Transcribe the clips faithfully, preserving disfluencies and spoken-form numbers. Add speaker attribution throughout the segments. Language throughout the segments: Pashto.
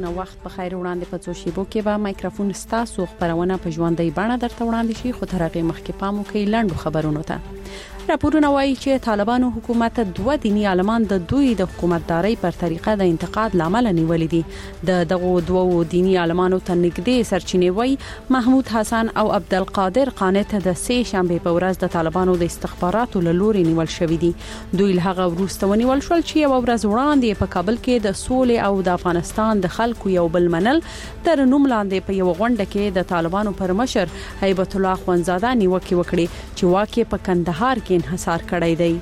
Speaker 1: مننه. وخت په خیر وړاندې په څو شیبو کې به مایکروفون ستاسو خبرونه په ژوندۍ بڼه درته وړاندې شي، خو تر هغه مخکې پام وکړئ لاندو خبرونو ته. راپورونه وایي چې طالبانو حکومت دوه دینی عالمان د دوی د حکومتداري پر طریقه د انتقاد لامل نیولې دي. د دغه دوه دینی عالمانو ته نږدې سرچینې وایي محمود حسن او عبدالقادر قانت د سه شنبه په ورځ د طالبانو د استخباراتو له لوري نیول شوې دي. دوی له هغه وروسته ونیول شول چې یو ورځ وړاندې په کابل کې د سولې او د افغانستان د خلکو یو بل منل تر نوم لاندې په یو غونډه کې د طالبانو پر مشر هیبت الله خوندزاده نیوکه وکړي چې واقع په کندهار کې انحصار کړی دی.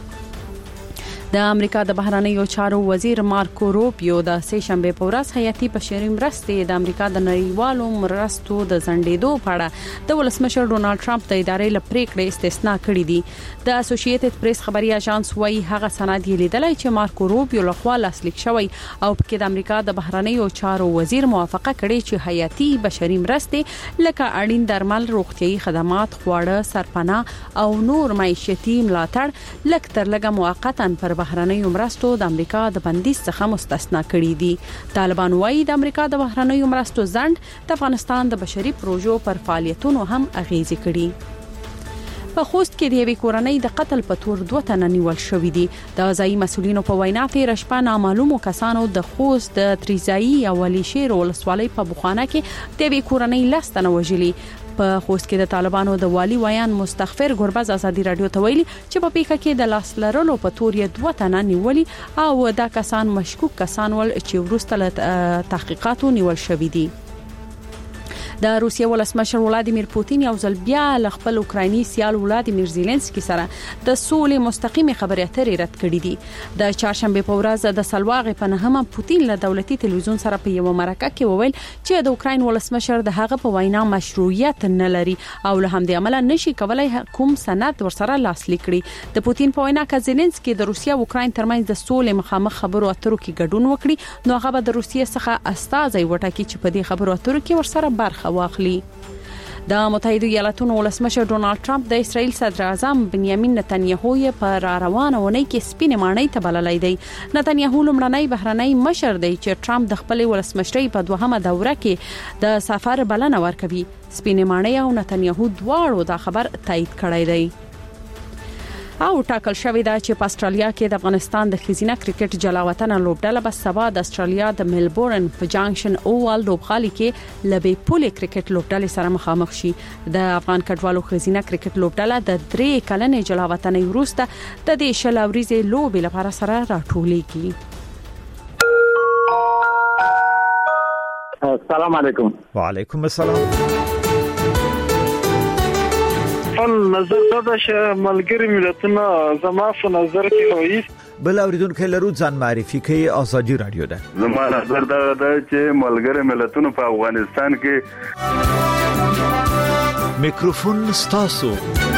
Speaker 1: د امریکا د بهرنیو چارو وزیر مارکو روبیو د سه شنبه په ورځ حیاتي بشري مرستې د امریکا د نړیوالو مرستو د ځنډېدو په اړه د ولسمشر ډونالد ټرمپ د ادارې له پریکړې استثنا کړې دي. د اسوسییټډ پریس خبري اژانس وايي هغه سند یې لیدلای چې مارکو روبیو لخوا لاسلیک شوی او پکې د امریکا د بهرنیو چارو وزیر موافقه کړې چې حیاتي بشري مرستې لکه اړین درمل، روغتيایي خدمات، خواړه، سرپناه او نور معیشتي ملاتړ لکه تر لږه موقتا پر بهرنیو مرستو د امریکا د بندیز څخه مستثنا کړي دي. طالبان وايي د امریکا د بهرنیو مرستو ځنډ د افغانستان د بشري پروژو پر فعالیتونو هم اغیزه کړي. په خوست کې د یوې کورنۍ د قتل په تور دوه تنه نیول شوې دي. د ځایي مسولینو په وینا تیر شپه نامعلومو کسانو د خوست د تریزایي او علي شیر ولسوالۍ په بوخانه کې د یوې کورنۍ لس تنه وژلي. په خوست کې د طالبانو د والی ویان مستغفر ګربز ازادي رادیو ته ویلي چې په پیښه کې د لاس لرلو په تور یې دوه تنه نیولي او دا کسان مشکوک کسان ول چې وروسته له تحقیقاتو نیول شوي دي. د روسیې ولسمشر ولادیمیر پوتین یو ځل بیا له خپل اوکرایني سیال ولادیمیر زيلنسکي سره د سولې مستقیمه خبرې اترې رد کړې دي. د چهارشنبه په ورځ د سلواغې په نهمه پوتین له دولتي تلویزیون سره په یو مرکه کې وویل چې د اوکراین ولسمشر د هغه په وینا مشروعیت نه لري او له همدې عمله نشي کولای کوم سند ورسره لاسلیک کړي. د پوتین په وینا چې زيلنسکي د روسیا او اوکراین ترمنځ د سولې مخامخ خبرو اترو کې ګډون وکړي نو هغه به د روسیې څخه استازي وټاکي چې په دې خبرو اترو کې ورسره برخه واخلي. د متحده ایالاتونو ولسمشر ډونالد ټرمپ د اسرائیل صدر اعظم بنیامین نتنیاهو په را روانه ونې کې سپینې ماڼۍ ته بللای دی. نتنیاهو لمړنی بهرنی مشر دی چې ټرمپ د خپل ولسمشرۍ په دوهمه دوره کې د سفر بلنه ورکوي. سپینې ماڼۍ او نتنیاهو دواړو دا خبر تایید کړی دی. او ټاکل شوې ده چې په استرالیا کې د افغانستان د ښځینه کرکټ جلاوطن لوبډله به سبا د استرالیا د ملبورن په جانکشن اووال لوبغالي کې لبي پولي کرکټ لوبډلې سره مخامخ شي. د افغان کډوالو ښځینه کرکټ لوبډله د درې کلنې جلاوطن وروسته د دې شلاوريزې لوبې لپاره سره راټولېږي.
Speaker 2: السلام علیکم.
Speaker 3: وعلیکم السلام.
Speaker 4: خپل نظر دا چې ملګری ملتونه زما په نظر کې وایي
Speaker 3: بل اوریدونکو لرو ځان معرفي کوي. ازادي رادیو ده.
Speaker 5: زما نظر دا ده چې ملګری ملتونه په افغانستان کې
Speaker 3: میکروفون ستاسو.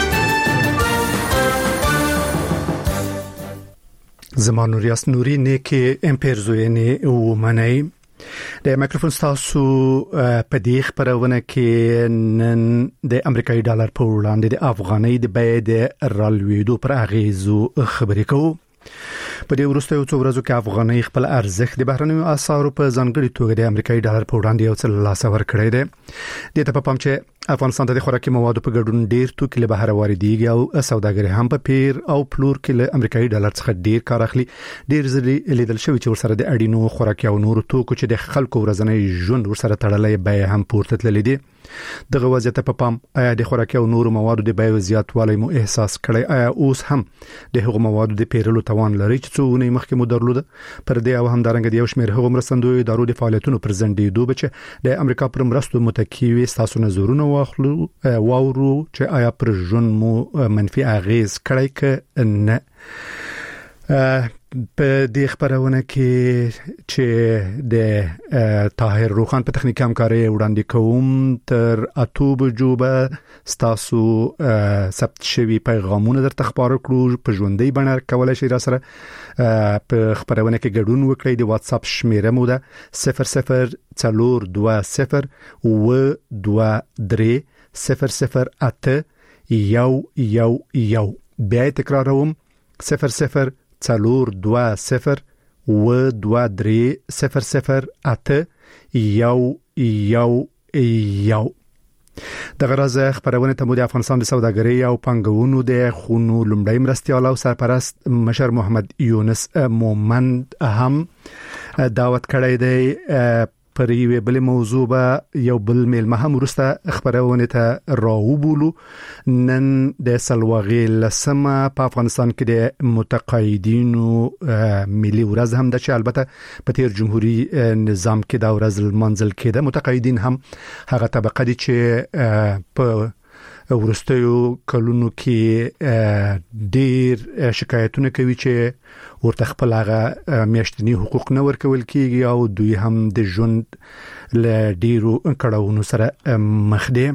Speaker 6: زما نوریاس نوري نه کې امپرزوینه او منای د میکروفون تاسو په دې خبرونه کې نن د امریکایي ډالر په وړاندې د افغانۍ د بیې د رالوېدو پر اغیزو خبرې کوو. په دې وروسته یو څو ورځو کې افغانۍ خپل ارزښت د بهرنیو اسعارو په ځانګړي توګه د امریکایي ډالر په وړاندې یو څه لاس ور کړی دی. د ته په پام چې افغانستان ته د خوراکي موادو په ګډون ډیر توکي له بهر واردېږي او سوداګري هم په پیر او پلور کې له امریکایي ډالر څخه ډیر کار اخلي. ډیر ځلې لیدل شوی چې ورسره د اړینو خوراکي او نورو توکو چې د خلکو ورځنی ژوند ورسره تړلې بیه هم پورته تللې دي. دغه وضعیت په پام آیا د خوراکي او نورو موادو د بیې زیاتوالی مو احساس کړی؟ آیا اوس هم د هغو موادو د پیرلو توان لري چې څونه مخکې مو درلوده؟ پر دې او هم دارنګ د یو شمېر هغو مرستندوی ادارو د فعالیتونو پر ځنډېدو بچ د امریکا پر مرستو متکی وي تاسو نظرونه واخلو واورو چې آیا پر ژوند مو منفي اغیز کړی که نه. په دې خبرونه کې چې د طاهر روخان په تخنیک همکاري وړاندې کوم تر اته بجو به تاسو ثبت شوی پیغامونه درته خبرو کړو په ژوندۍ بڼه کولای شئ را سره په خبرونه کې ګډون وکړئ. د واتس اپ شمیره مو ده صفر صفر څلور دوه صفر و دوه درې صفر صفر اته یو یو یو. بیا تکراروم صفر صفر څلور دوه صفر و دوه درې صفر صفر اته یو یو یو د غرض خبرونه ته د افغانستان د سوداګرۍ او پنګونو د خونو لومړی مرستيال او سرپرست مشر محمد یونس مومند هم دعوت کړی دی پر یوه بل موضوع به یو بل میلمه هم ورسته خبرونه ته راوبولو. نن د سلواغې لسمه په افغانستان کې د متقاعدینو ملي ورځ هم د چې البته په تیر جمهوریت نظام کې دا ورځ منځل کېده. متقاعدین هم هغه طبقه دي چې په ورستیو کلونو کې ډیر شکایتونه کوي چې ورته خپل هغه میاشتنی حقوق نه ورکول کیږي او دوی هم د ژوند له ډیرو کړهونو سره مخ دي.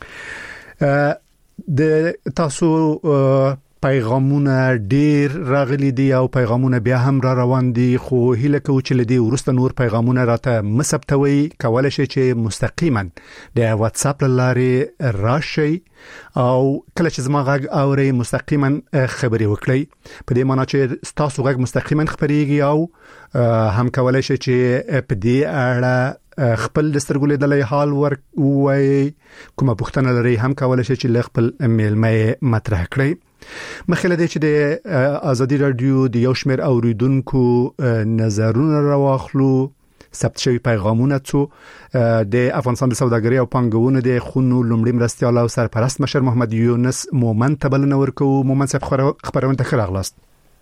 Speaker 6: د تاسو پیغامونه ډیر راغلي دي او پیغامونه بیا هم را روان دي، خو هیله کوم چې لدی ورسته نور پیغامونه راته مسبتوي. کولای شي چې مستقیما د واتس اپ لارې راشي او کله چې زما غږ اوري مستقیما خبري وکړي. په دې معنی چې تاسو غږ مستقیما خبريږي او هم کولای شي چې په دې اړه خپل د سترګو لیدلې حال ور وای کومه پوښتنه لري هم کولای شي چې خپل میلمه مطرح کړئ. مخکې دې چې د ازادي رادیو د یو شمېر اوریدونکو نظرونه راوخلو ثبت شوی پیغامونه څو د افغانستان د سوداګرۍ او پنګونو د خونو لومړي مرستيال او سرپرست مشر محمد یونس مومند تبلنه ورکو. مومند صاحب خبرونه ته راغلاست.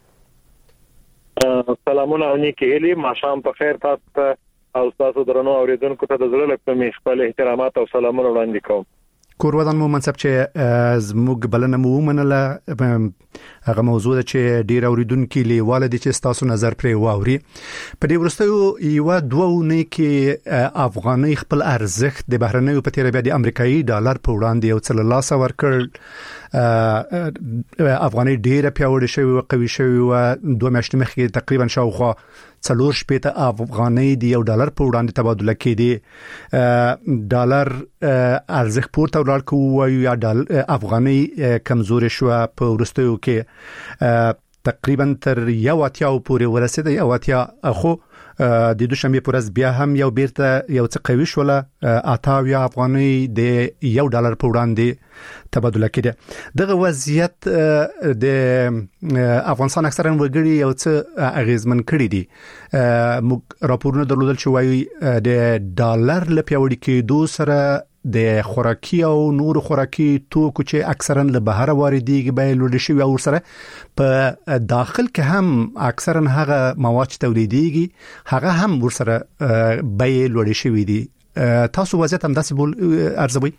Speaker 4: سلامونه نیکی هلی ماشام په خیر تاسو او تاسو درنو اوریدونکو ته د زړه له کومې خپل احترامات او سلامونه وړاندې کوم.
Speaker 6: کورودان مومند صاحب چې زموږ بلنه مو ومنله هغه موضوع چې ډیر اوریدونکو لیواله دي چې تاسو نظر پرې واوري. په دې ورستیو یو دوه کې افغاني خپل ارزښت د بهرنیو په تیر بیا د امریکایي ډالر په وړاندې یو څل لاسه ورکړ. افغاني ډیره پیاوړې شوی او قوي شوی او دوه میاشتې مخکې تقریبا شاوخوا څلور شپېته افغاني دی یو ډالر په وړاندې تبادله کېدی. ډالر ارزښت پورته ورال کوو یا افغاني کمزوري شو په ورستیو کې تقریبا تر یو اتیا پورې ورسېده. یو اتیا خو د دوشنبه پر ورځ بیا هم یو بیرته یو څه قوي شول اتاویا افغاني د یو ډالر په وړاندې تبادله کېده. دغه وضعیت د افغانستان اکثرا وګړي یو څه اغیزمن کړی دي. موږ راپورونه درلودل چې وایي د ډالر له پیاوړي کېدو سره د خوراکي او نور خوراکي توکو چې اکثرا له بهر واردېږي به لوړ شي او سره په داخل کې هم اکثرا هغه مواد تولیدېږي هغه هم ورسره به لوړ شي دي. تاسو وضعیت هم داسې بول ارزوي؟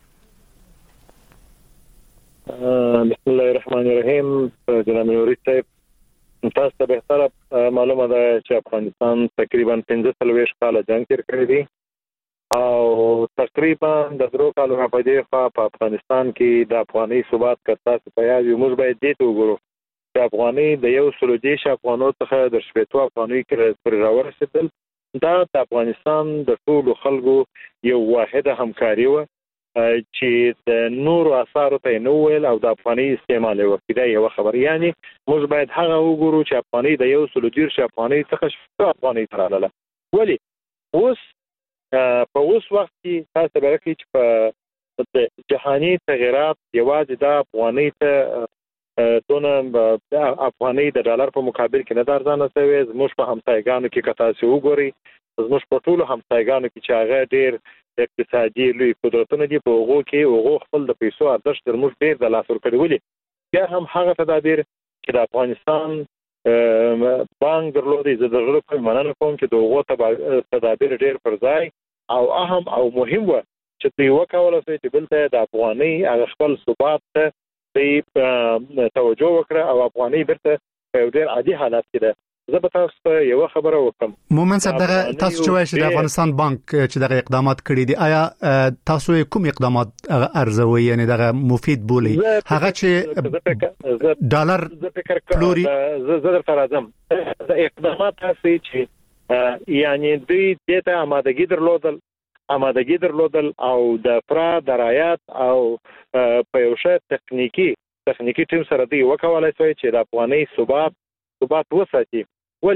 Speaker 4: بسم الله الرحمن الرحیم. جناب نوري صاحب تاسو ته به تر معلومه ده چې افغانستان تقریبا پنځه سلويش کال جنگ تیر کړی دی او تقریبا د درو کالو په دې خوا په افغانستان کې د افغاني ثبات کړه په یاد یو موږ باید دې ته وګورو چې افغاني د یو سلو دیش افغانو څخه د شپېتو افغاني کې پر راورسېدل. دا د افغانستان د ټولو خلکو یو واحده همکاري و چې د نورو اثارو ته نه ویل او د افغاني استعمال وکړي یو خبر. یعنی موږ باید هغه وګورو چې افغاني د یو سلو دیش افغاني څخه شپږ افغاني تراله. ولی اوس په اوس وخت کې تاسو به راکې چې په جهاني تغیرات یوازې د افغاني ته دونه د افغاني د ډالر په مقابل کې نه درځنه شوی. زموږ په همسایګانو کې که تاسو وګورئ زموږ په ټولو همسایګانو کې چې هغه ډېر اقتصادي لوی قدرتونه دي په هغو کې هغو خپل د پیسو ارزښت تر موږ ډېر د لاس ورکړی. ولې بیا هم هغه تدابیر چې د افغانستان بانک درلودي زه د غړو په مننه کوم چې دغه تدابیر ډېر پر ځای او اهم او مهم و چې دوی وکولای شي چې بلته د افغاني هغه خپل ثبات ته توجه وکړه او افغاني برته په ډېر عادي حالت کې ده. زه به تاسو یو خبره وکم.
Speaker 6: مومن صاحب دغه تاسو چې وایي د افغانستان بانک چې دغه اقدامات کړی دي آیا تاسو کوم اقدامات ارزوي یعنی دغه مفید بولی هغه چې ډالر پلوري
Speaker 4: زه زه تر راځم د اقدامات تاسو چې یعنی دوی دته آمادګي درلودل آمادګي درلودل او د فرا درایات او په یو شی تخنیکی تخنیکی ټیم سره دی وکولای شي چې د افغاني ثبات ثبات وساتي. ولې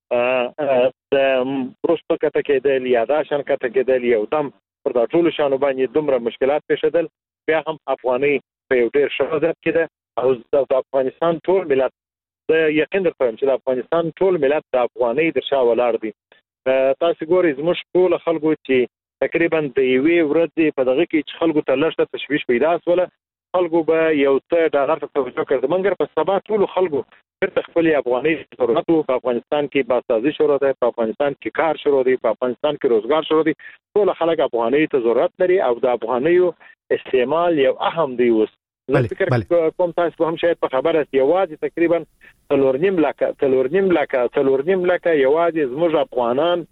Speaker 4: د پروستو کته کېدل یا دا شان کته کېدل یو دم پر دا ټول شانو باندې دومره مشکلات پیښېدل بیا هم افغاني په یو ډېر ښه وضعیت کې ده او د افغانستان ټول ملت د یقین درته وایم چې د افغانستان ټول ملت د افغانۍ د شا ولاړ دي. تاسو ګورئ زموږ ټول خلکو چې تقریبا د یوې ورځې په دغه کې چې خلکو ته لږ تشویش پیدا شوله خلکو به یو څه ډالر ته توجه کړ مګر په سبا ټول خلکو بیرته خپل افغاني ضرورت په افغانستان کې باسازي شروع ده په افغانستان کې کار شروع دی په افغانستان کې روزګار شروع دی ټول خلک افغاني ته ضرورت لري او د افغانیو استعمال یو اهم دی اوس زه فکر کوم تاسو هم شاید په خبره یوازې تقریبا څلور نیم لکه څلور نیم لکه څلور نیم لکه یوازې زموږ افغانان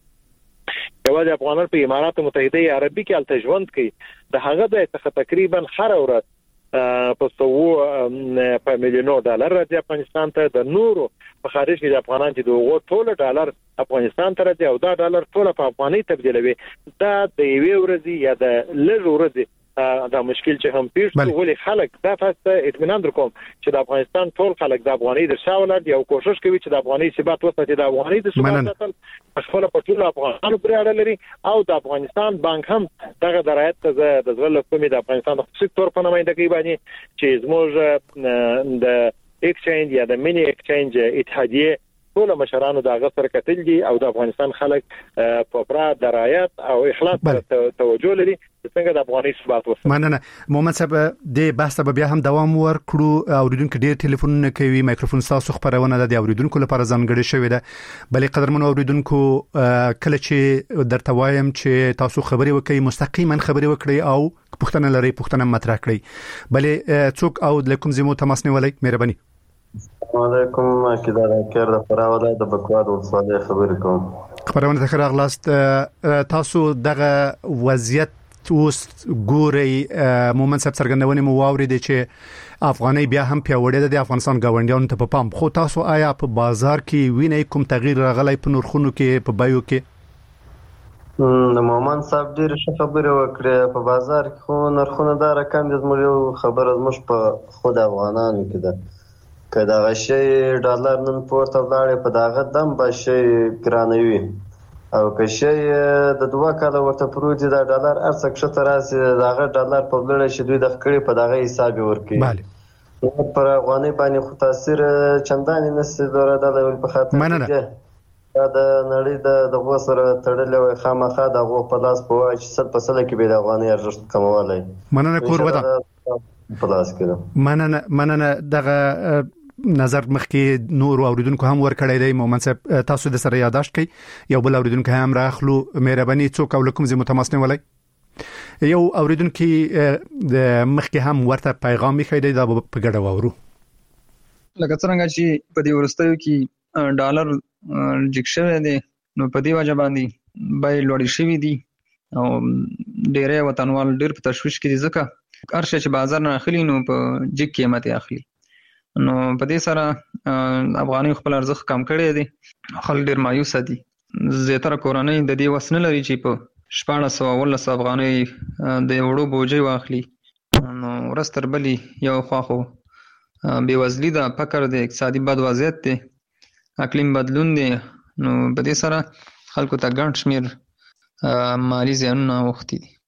Speaker 4: یوازې افغانان په امارات متحده عربي کې الته ژوند کوي د هغه د تقریبا هر ورځ په څو په میلیونو ډالر راځي افغانستان ته د نورو په خارج کې د افغانان چې دغه ټول ډالر افغانستان ته راځي او دا ډالر ټول په افغاني تبدیلوي دا د یوې ورځې یا د لږ ورځې دا مشکل چې هم پیښ ولې خلک دا فاسته اطمینان درکوم چې د افغانستان ټول خلک د افغاني د شاولر یو کوشش کوي چې د افغاني ثبات وساتي د افغاني د ثبات ساتل خپل په ټول افغانانو پرې اړه لري او د افغانستان بانک هم دغه درایت ته د ځل کومې د افغانستان د سکتور په نمائندګۍ باندې چې زموږ د ایکسچینج یا د مینی ایکسچینج اتحادیه ټول مشرانو د هغه سره کتل دي او د افغانستان خلک په پرا درایت او اخلاص توجه لري څنګه د افغاني ثبات وساتي.
Speaker 6: مننه محمد صاحب د بحث به بیا هم دوام ورکړو اوریدونکو ډیر ټلیفونونه کوي مایکروفون تاسو خبرونه د اوریدونکو لپاره ځانګړي شوی ده بلې قدرمن اوریدونکو کله چې درته وایم چې تاسو خبري وکړئ مستقیما خبري وکړئ او پوښتنه لري پوښتنه مطرح کړئ بلې څوک او لکم زمو تماس نیولای مهرباني.
Speaker 2: السلام علیکم کیدا راکر د فراوله د بکواد ولسوالۍ خبرې کوم.
Speaker 6: خبرونه ته راغلاست تاسو دغه وضعیت اوس ګوري مومن صاحب څرګندونه مو واورید چې افغاني بیا هم پیوړې ده د افغانستان گاونډیانو ته په پام خو تاسو آیا په بازار کې وینئ کوم تغییر راغلی په نرخونو کې په بایو کې؟
Speaker 2: د مومن صاحب ډیر ښه خبره وکړه په بازار کې خو نرخونه دا رقم د زموږ خبره زموږ په خود افغانانو کې ده که دا غشي ډالر نن پورته ولاړې په داغه دم به شي ګرانوي او که شي د دوه کاله ورته پروت دا ډالر ارڅ کښته راسي داغه ډالر په بلړ شي دوی د خکړې په داغه حساب ورکړي. بله پر افغاني باندې خو تاثیر چندانې نشي دوره د په خاطر کې دا د نړۍ د دغه سره تړلې خامخا دغه په لاس په وای چې صد په صد کې به د افغاني ارزښت کمولای.
Speaker 6: مننه کور ودا
Speaker 2: په لاس کې
Speaker 6: مننه مننه دغه نظر مخکې نور اوریدونکو هم ورکړی دی مومن صاحب تاسو د سره یاداشت کړئ یو بل اوریدونکو هم راخلو مهرباني څوک او لکم زمو تماس نیولای یو اوریدونکو د مخکې هم ورته پیغام یې دی دا په ګډه وورو
Speaker 7: لکه څنګه چې په دې ورستیو کې ډالر جګ شوی دی نو په دې وجه باندې بای لوړ شوی دی او ډېرې وطنوال ډېر په تشویش کې دي ځکه هر شي چې بازار نه اخلي نو په جګ قیمت یې اخلي نو په دې سره افغاني خپل ارزښت کم کړی دی خلک ډېر مایوس دي زیاتره کورنۍ د دې وس نه لري چې په شپاړس سوه اوولس افغانۍ د وړو بوجۍ واخلي نو ورځ تر بلې یو خوا خو بېوزلي ده فقر دی اقتصادي بد وضعیت دی اقلیم بدلون دی نو په دې سره خلکو ته ګڼ شمېر مالي زیانونه اوښتي دي.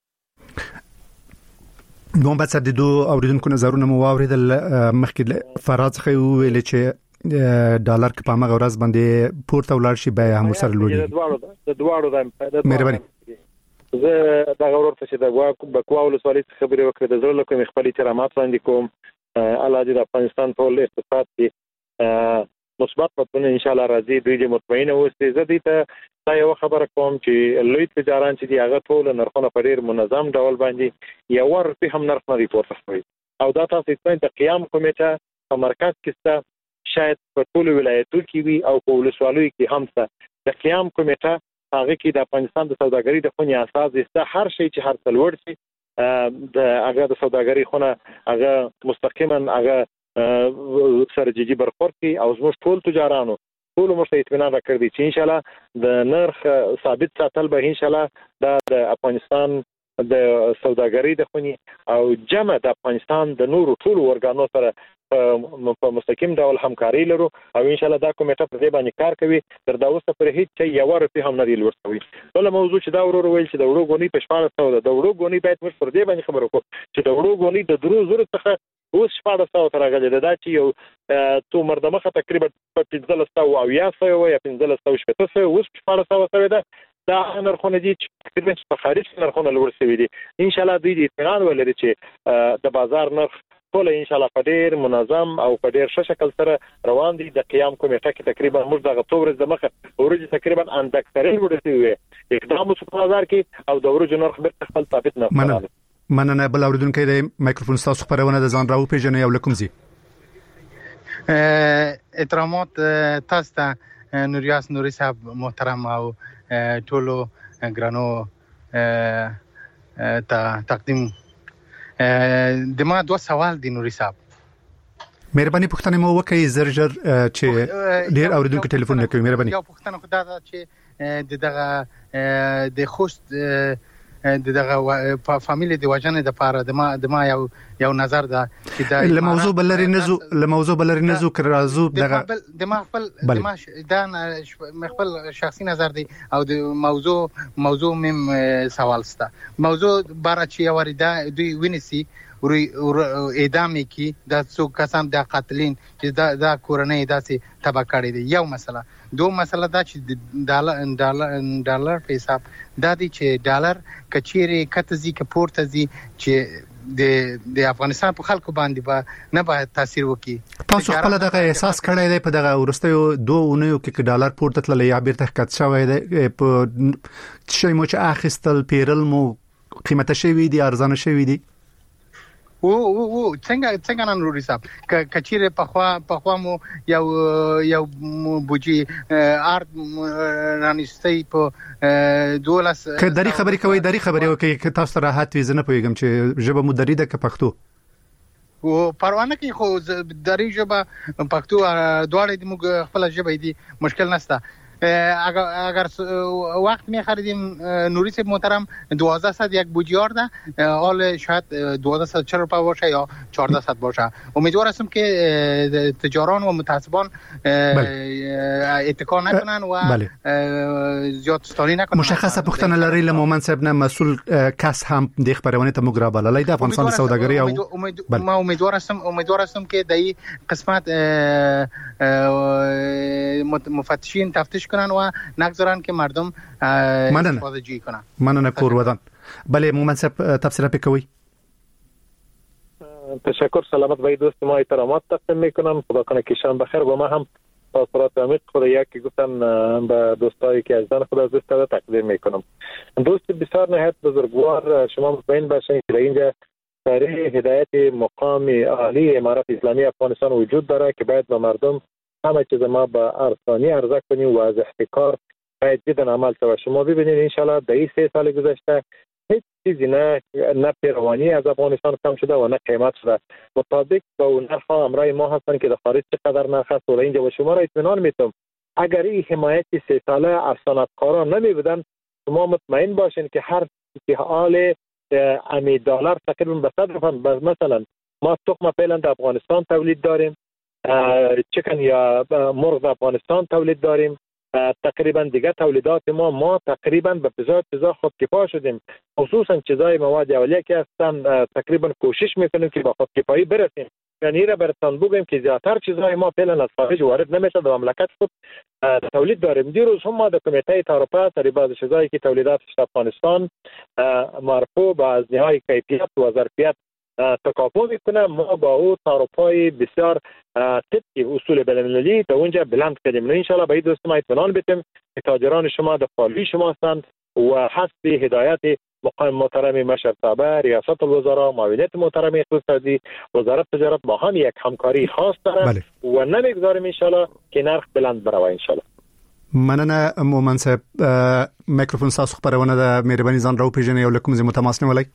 Speaker 6: نو بعد د دوه اوریدونکو نظرونه مو واوریدل مخکې فراد خو ویل چې ډالر کې په هغه ورځ باندې پورته ولاړ شي به هم سره لوړي
Speaker 4: د دواړو د دواړو د
Speaker 6: مهرباني
Speaker 4: زه دا غوړ ته چې د بکوا ولسوالۍ خبرې وکړې د زړه کوم خپل احترامات وړاندې کوم الله دې د افغانستان ټول اقتصاد کې مثبت بدلون ان شاء الله راځي دوی دې مطمئنه اوسئ زه دې ته دا یو خبره کوم چې لوی تجاران چې دی هغه ټول نرخونه په ډیر منظم ډول باندې یو ور په هم نرخ نه ریپورت کوي او دا تاسو ته د قیام کمیټه په مرکز کې شاید په ټول ولایتونو کې وي او په ولسوالۍ کې هم څه د قیام کمیټه هغه کې د افغانستان د سوداګرۍ د خونې اساس است هر شی چې هر څلور شي د هغه د سوداګرۍ خونه هغه مستقیما هغه سره جدي برخورد کوي او زموږ ټول تجارانو ټول مشته اطمینان راکړي چې ان شاء الله د نرخ ثابت ساتل به ان شاء الله د افغانستان د سوداګرۍ د خونی او جمع د افغانستان د نورو ټول ورګانو سره په مستقیم ډول همکاري لرو او ان شاء الله دا کمیټه په دې باندې کار کوي تر دا اوسه پر هیڅ چې یو ورته هم نه دی لورسوي. بل موضوع چې دا ورور ویل چې د وړو غونی په شپږ سو د وړو غونی باید موږ پر دې باندې خبرو کوو چې د وړو غونی د درو زره څخه اوس شپږ سو تر راغلی دا چې یو تو مردمخه تقریبا په پنځه سو او یا سو یا پنځه سو شپږ سو اوس شپږ سو سره ده دا نرخونه دي چې تقریبا په خارج نرخونه لوړ شوي دي. ان شاء الله دوی دې اطمینان ولري چې د بازار نرخ ټول ان شاء الله په ډیر منظم او په ډیر ښه شکل سره روان دي. د قیام کمیټه کې تقریبا موږ دغه څو ورځې مخه ورځ تقریبا اندکترین ورته اقدام وکړ په بازار کې او د ورځې نرخ به خپل ثابت نه کړل.
Speaker 6: مننه. بل اوریدونکو د مایکروفون تاسو خبرونه د ځان راو پیژنې او لکم زی
Speaker 8: احترامات تاسو ته نوریاس نوري صاحب محترم او ټولو ګرانو ته تقدیم. د ما دوه سوال دي نوري صاحب.
Speaker 6: مهرباني پوښتنه مو وکړئ زرجر چې ډیر اوریدونکو ټلیفون نه کوي. مهرباني.
Speaker 8: یو پوښتنه خو دا چې دغه د خوست دغه فامیلی د وجنه د پاره د ما د ما یو یو نظر ده چې دا
Speaker 6: له موضوع بلری نزو له موضوع بلری نزو کرازو دغه
Speaker 8: د ما خپل د ما دا خپل شخصي نظر دی او د موضوع موضوع مم سوال ستا موضوع بار چې ورده دوی ونسی اعدام کی دا څو کسان د قاتلین چې دا د کورنۍ داسې تبا کړی دی. یو مسله. دو مسله دا چې ډالر ډالر ډالر په حساب دا دی چې ډالر کچيري کتزي کپورت زي چې د د افغانستان په خلکو باندې به نه به تاثیر وکي.
Speaker 6: تاسو خپل دغه احساس کړی دی په دغه ورستیو دوه اونیو کې ډالر پورته تللی یا بیرته کټ شوی دی په شي مو چې اخیستل پیرل مو قیمته شوی دی ارزانه شوی دی
Speaker 8: او او او څنګه څنګه نن نوري صاحب ک کچيره په خوا په خوا مو یو یو بوجي ارت رانیستي په دولس
Speaker 6: ک دری خبري کوي دری خبري کوي ک تاسو راحت وي زنه پويګم چې جبه مو دري د ک پښتو
Speaker 8: او پروانه کې خو دری جبه پښتو دواړه د موږ خپل جبه دي مشکل نشته. اگر اگر وقت می خریدیم نوری صاحب محترم دوازده صد یک بودجه ده حال شاید دوازده صد چهل روپیه باشه یا چهارده صد باشه. امیدوار هستم که تجاران و متعصبان اتکا نکنن و زیاد ستانی نکنن.
Speaker 6: مشخصه پختن لري له مومن صاحب نه مسئول کس هم د خبرونه ته مګرا بللای د افغانستان سوداګری او
Speaker 8: ما امیدوار هستم امیدوار هستم که د قسمت مفتشین تفتیش کنن و نگذارن که مردم استفاده جویی کنن.
Speaker 6: مننه کور ودان. بله مومن صاحب تفسیر بکنید.
Speaker 4: تشکر. سلامت باشید دوست. ما احترامات تقدیم میکنم. خدا کنه که شام بخیر و ما هم تاثیرات عمیق خدا یکی گفتن به دوستایی که از دن خدا دوست داره تقدیم میکنم. دوست بسیار نهایت بزرگوار شما مطمئن باشین که اینجا طریق هدایت مقام عالی امارت اسلامی افغانستان وجود داره که باید به مردم همه چیز ما با ارزانی عرضه کنیم و از احتکار باید جدا عمل شود. شما ببینید انشالله در این سه سال گذشته هیچ چیزی نه نه پیروانی از افغانستان کم شده و نه قیمت شده. مطابق با اون نرخ امرای ما هستن که در خارج چقدر نرخ است و اینجا و شما را اطمینان میتونم اگر این حمایت سه ساله از صنعتکاران نمی بودن شما مطمئن باشین که هر که حال امی دلار تقریبا به صد رقم. مثلا ما تخم فعلا در افغانستان تولید داریم، چکن یا مرغ در افغانستان تولید داریم، تقریبا دیگه تولیدات ما ما تقریبا به بسیار چیزا خودکفا شدیم، خصوصا چیزای مواد اولیه که هستن تقریبا کوشش میکنیم که با خودکفایی برسیم. یعنی را براتون بگم که زیاتر چیزای ما فعلا از خارج وارد نمیشه، در مملکت خود تولید داریم. دیروز هم ما در کمیته تاروپا سری بعض چیزایی که تولیدات افغانستان مرفوع با از نهای کیفیت و ظرفیت تکافو میکنه، ما با او تاروپای بسیار طبق اصول بین‌المللی تا اونجا بلند کردیم. ان شاء الله به دوست ما اطمینان بدیم که تاجران شما در پالوی شما هستند و حسب هدایت مقام محترم مشرتابه، ریاست الوزراء، معاونیت محترم اقتصادی، وزارت تجارت با هم یک همکاری خاص داره بله. و نمیگذاریم ان شاء الله که نرخ بلند بروه ان شاء الله.
Speaker 6: مننه مومن صاحب. میکروفون تاسو خبرونه د مهرباني ځان راو پیژنې او لکم زموږ تماس نیولای.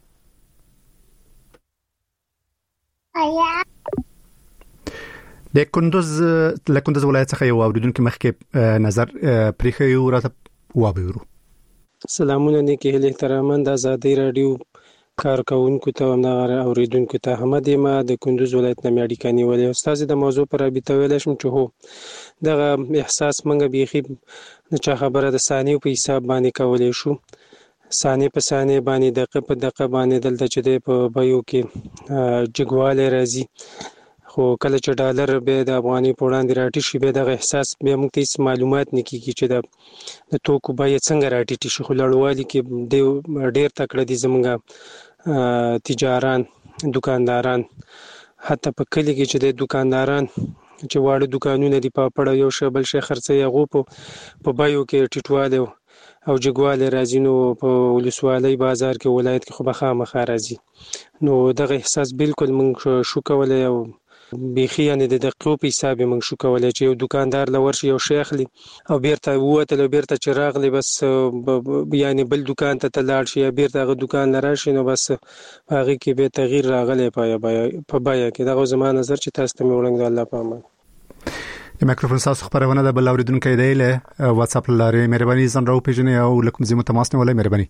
Speaker 6: د کندوز له کندوز ولایت څخه یو اوریدونکو مخکې نظر پرېښی و راته وابورو.
Speaker 9: سلامونه نیکی هیله احتراماند آزادی رادیو کارکونکو ته هم د اوریدونکو ته حمد یم د کندوز ولایت نه مې اړیکه نیولې. استاد د موضوع پر رابطه ویلی شم چې هو دغه احساس موږ بیخي د چا خبره د ثانیو په حساب باندې کولی شو، ثانیې په ثانیې باندې، دقیقه په دقیقه باندې دلته چې دی په بیو کې جګوالی راځي. خو کله چې ډالر بیا د افغانۍ په وړاندې راټیټ شي، بیا دغه احساس بیا موږ ته هېڅ معلومات نه کېږي چې د د توکو بیې څنګه راټیټې شي. خو لوړوالي کې دی ډېر تکړه دي زموږ تجاران، دکانداران، حتی په کلي کې چې د دکانداران چې واړه دکانونه دي، پاپړ یو شی بل شی خرڅوي، هغو په په بیو کې ټیټوالی او جګوالی راځي. نو په ولسوالۍ بازار کې ولایت کې خو به خامخا راځي. نو دغه احساس بالکل موږ شو کولی او بیخي یعنې د دقیقو په حساب یې موږ شو کولی چې یو دکاندار له ورشي یو شی اخلي او بیرته ووتل او بیرته چې راغلی بس یعنې بل دکان ته ته لاړ شي یا بیرته هغه دکان نه راشي، نو بس په هغې کې بیا تغییر راغلی په بیه کې. دغه زما نظر چې تاسو ته مې وړاندې د الله په امان.
Speaker 6: د مایکروفون ستاسو خبرونه د بل اورېدونکی دی له واتساپ له لارې. مهرباني ځان راوپېژنئ او له کوم ځای مو تماس نیولی؟ مهرباني.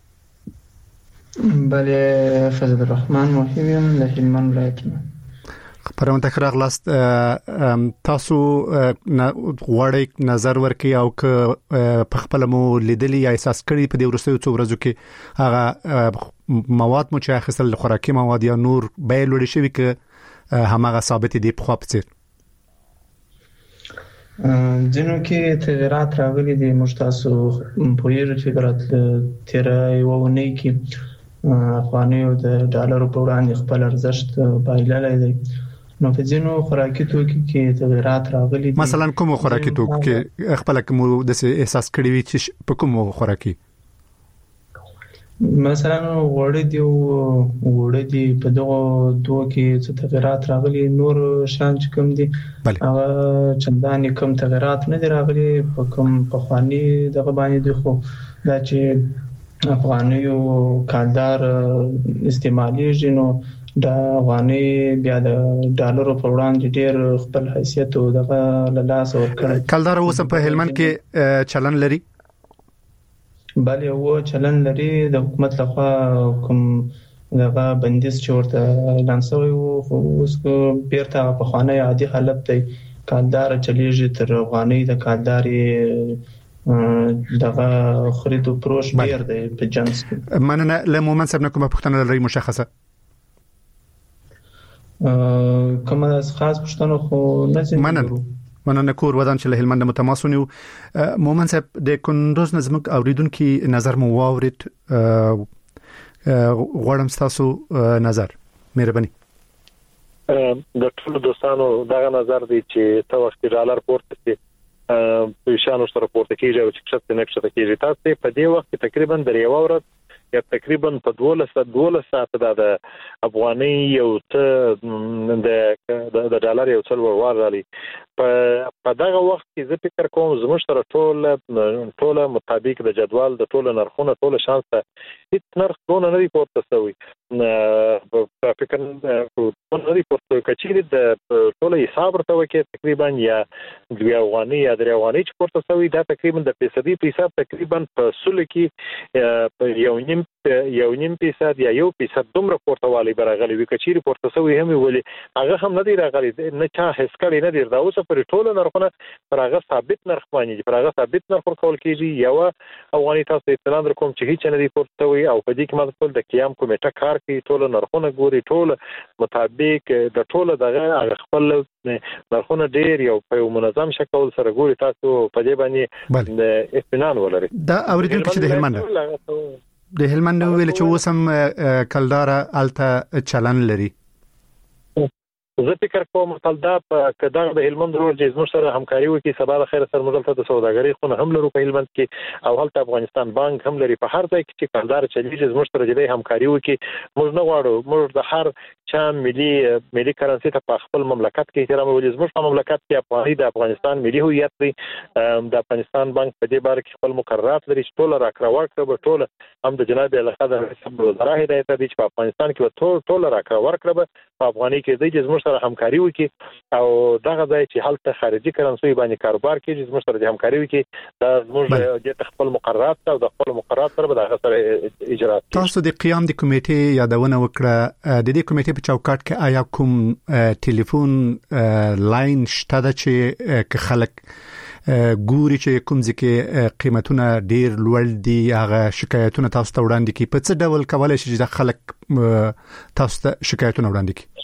Speaker 10: بله، فضل الرحمن محیب یم له هلمند ولایت نه.
Speaker 6: خبرونه ته ښه راغلاست. تاسو غواړئ نظر ورکړئ او که په خپله مو لیدلي یا احساس کړي په دې وروستیو څو ورځو کې هغه مواد مو چې اخیستل، خوراکي مواد یا نور، بیې لوړې شوي که هماغه ثابتې دي پخوا په څېر؟
Speaker 10: ځینو کې تغیرات راغلي دي. موږ تاسو پوهېږو چې د تېره یوه اونۍ کې افغانیو د ډالرو په وړاندې خپل ارزښت بایللی دی. نو په ځینو خوراکي توکو کې تغیرات راغلي دي.
Speaker 6: مثلا کوم خوراکي توکو کې خپل کوم د احساس کړی وي چې په کوم خوراکي؟
Speaker 10: مثلا غوړي دی غوړي دی په دغه دوه کې څه تغیرات راغلي. نور شان چې کوم دي هغه چندانې کوم تغیرات نه دي راغلي په کوم پخواني دغه باندې دي. خو دا چې افغانیو کالدار استعمالیږي، نو دا افغاني بیا د ډالرو په وړاندې ډېر خپل حیثیت او دغه له لاسه ورکړی.
Speaker 6: کالدار اوس په هلمند کې چلن لري؟
Speaker 10: بله، و چلن لري. د حکومت لخوا کوم دغه بندیز چې ورته اعلان شوی و، خو اوس بیرته هغه پخوانی عادي حالت دی. کالدار چلیږي تر افغانۍ د کالدارې دغه خرید و فروش ډېر دی په جنس کې.
Speaker 6: مننه. له مومن صاحب نه کومه پوښتنه لرئ مشخصه؟
Speaker 10: کومه خاص پوښتنه خو نه ځي.
Speaker 6: مننه. مننه. کور ودان چې له هلمند متماس ونیو. مومن صاحب، د کندوز نه زموږ اوریدونکي نظر مو واورید، غواړم ستاسو نظر. مهرباني.
Speaker 4: د ټولو دوستانو دغه نظر دی چې ته وخت ډالر پورته شي په شانو سره پورته کیږي او چې څه نه څه کیږي. تاسو په دې وخت تقریبا د یو ورځ یا تقریبا په دولس دولس ساعت د افغانۍ یو څه د د ډالر یو څل ور رالی. په په دغه وخت کې زه فکر کوم زموږ سره ټول ټول مطابق د جدول د ټول نرخونه ټول شانس هیڅ نرخ دونه نه دی پورته شوی. په فکر نه دی پورته کچې د ټول حساب ورته وکړي تقریبا یا د افغانۍ یا د افغانۍ چې پورته شوی دا تقریبا د فیصدي په حساب تقریبا په سل کې یو نیم یو نیم فیصد یا یو فیصد دومره پورته والی برغلی وی کچې پورته شوی هم ویلي هغه هم نه دی راغلی، نه چا هیڅ کړي نه دی. دا اوس پر ټول نرخونه پر هغه ثابت نرخ باندې پر هغه ثابت نرخ ورکول کیږي. یو افغاني تاسو اطلاع درکوم چې هیڅ نه دی پورته وي او په دې کې ماته ټول د قیام کمیټه کار کوي، ټول نرخونه ګوري، ټول مطابق د ټول دغه خپل نرخونه ډیر یو په منظم شکل سره ګوري. تاسو په دې باندې اطمینان ولرئ.
Speaker 6: دا اوریدونکو چې د هلمند د هلمند ویل چې اوسم کلدار الته چلن لري.
Speaker 4: زه فکر کوم کلدا په کداغ د هلمند روډ چې زموږ سره همکاري وکړي سبا د خیر سره مدلته د سوداګرۍ خونه هم لرو په هلمند کې او هلته افغانستان بانک هم لري. په هر ځای کې چې کلدار چلیږي زموږ سره د همکاري وکړي. موږ نه غواړو موږ د هر چا ملي ملي کرنسي ته په خپل مملکت کې احترام ولې زموږ په مملکت کې افغاني د افغانستان ملي هویت دی. د افغانستان بانک په دې باره کې خپل مقررات لري چې ټول راکړه ورکړه به ټول هم د جناب علاقه د رئیس وزرا هدایت دی چې په افغانستان کې ټول ټول راکړه ورکړه به په افغاني کې دی چې زموږ سره همکاري وکړي او دغه ځای چې هلته خارجي کرنسي باندې کاروبار کوي چې زموږ سره همکاري وکړي دا زموږ د خپل مقررات او د خپل مقررات سره به دغه سره اجرات.
Speaker 6: تاسو د قیام د کمیټې یادونه وکړه، د دې کمیټې په چوکاټ کې آیا کوم ټلیفون لاین شته چې که خلک ګوري چې کوم ځکه قیمتونه ډیر لوړ دي هغه شکایتونه تاسو ته وړاندې کی په څه ډول کولای شي چې خلک تاسو ته شکایتونه وړاندې کی؟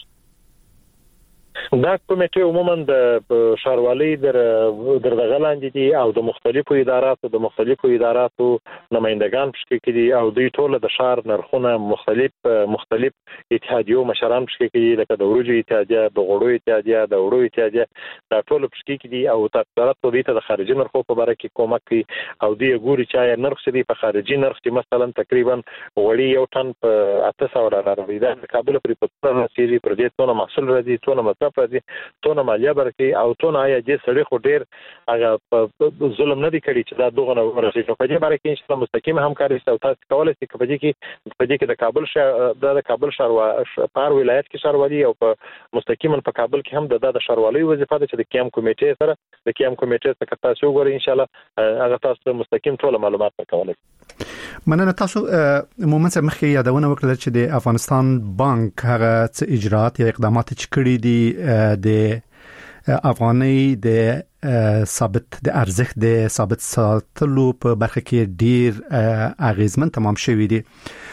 Speaker 4: دا کمیټه عموما د ښاروالۍ در دغه لاندې دي او د مختلفو اداراتو د مختلفو اداراتو نمائندگان پکې کړي او دوی ټول د شهر نرخونه مختلف مختلف اتحادیو مشران پکې کړي لکه د وروجو اتحادیه، د غوړو اتحادیه، د وړو اتحادیه، دا ټول پکې کړي او تاسو دوی ته د خارجي نرخو په اړه کې کومک کوي او دوی ګوري چې نرخ دې په خارجي نرخ کې مثلا تقریبا وړي یو ټن په اته سوه ډالر دی، دا کابل پرې په څو رسیدي پر دې ټول محصول راځي، ټول مصرف راځي، تونه مالیه برکې او تونه آیا دې سړي خو ډیر هغه ظلم نه دی کړی چې دا دغه نه ورسېږي. نو په دې باندې کې ان شاء الله مستقیم همکاري او تاسو کولای شئ په دې کې په دې کې د کابل شهر د کابل شهر پار ولایت کې شهروالي او په مستقیما په کابل کې هم د د شهروالي وظیفه ده چې د قیام کمیټې سره د قیام کمیټې څخه تاسو وګورئ ان شاء الله هغه تاسو مستقیم ټول معلومات ورکولای.
Speaker 6: مننه. تاسو عموما مخکې یادونه وکړه چې د افغانستان بانک هغه څه اجرات یا اقدامات چې کړي دي د افغاني د ثابت د ارزښت د ثابت ساتلو په برخه کې ډیر اغیزمن تمام شوی دي.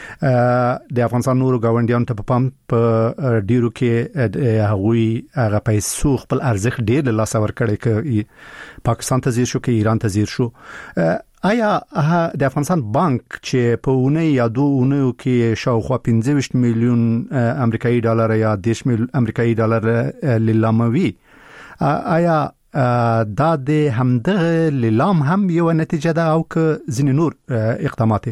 Speaker 6: د افغانستان نورو گاونډیانو ته په پام په ډیرو کې هغوی هغه پیسو خپل ارزښت ډیر له لاسه ورکړي چې پاکستان ته زیر شو کې ایران ته زیر شو. آیا د افغانستان بانک چې په اونۍ یا دوه اونیو کې شاوخوا پنځه ویشت میلیون امریکایي ډالر یا دېرش میلیون امریکایي ډالر لیلاموي، آیا دا د همدغه لیلام هم یو نتیجه ده او که ځینې نور اقدامات؟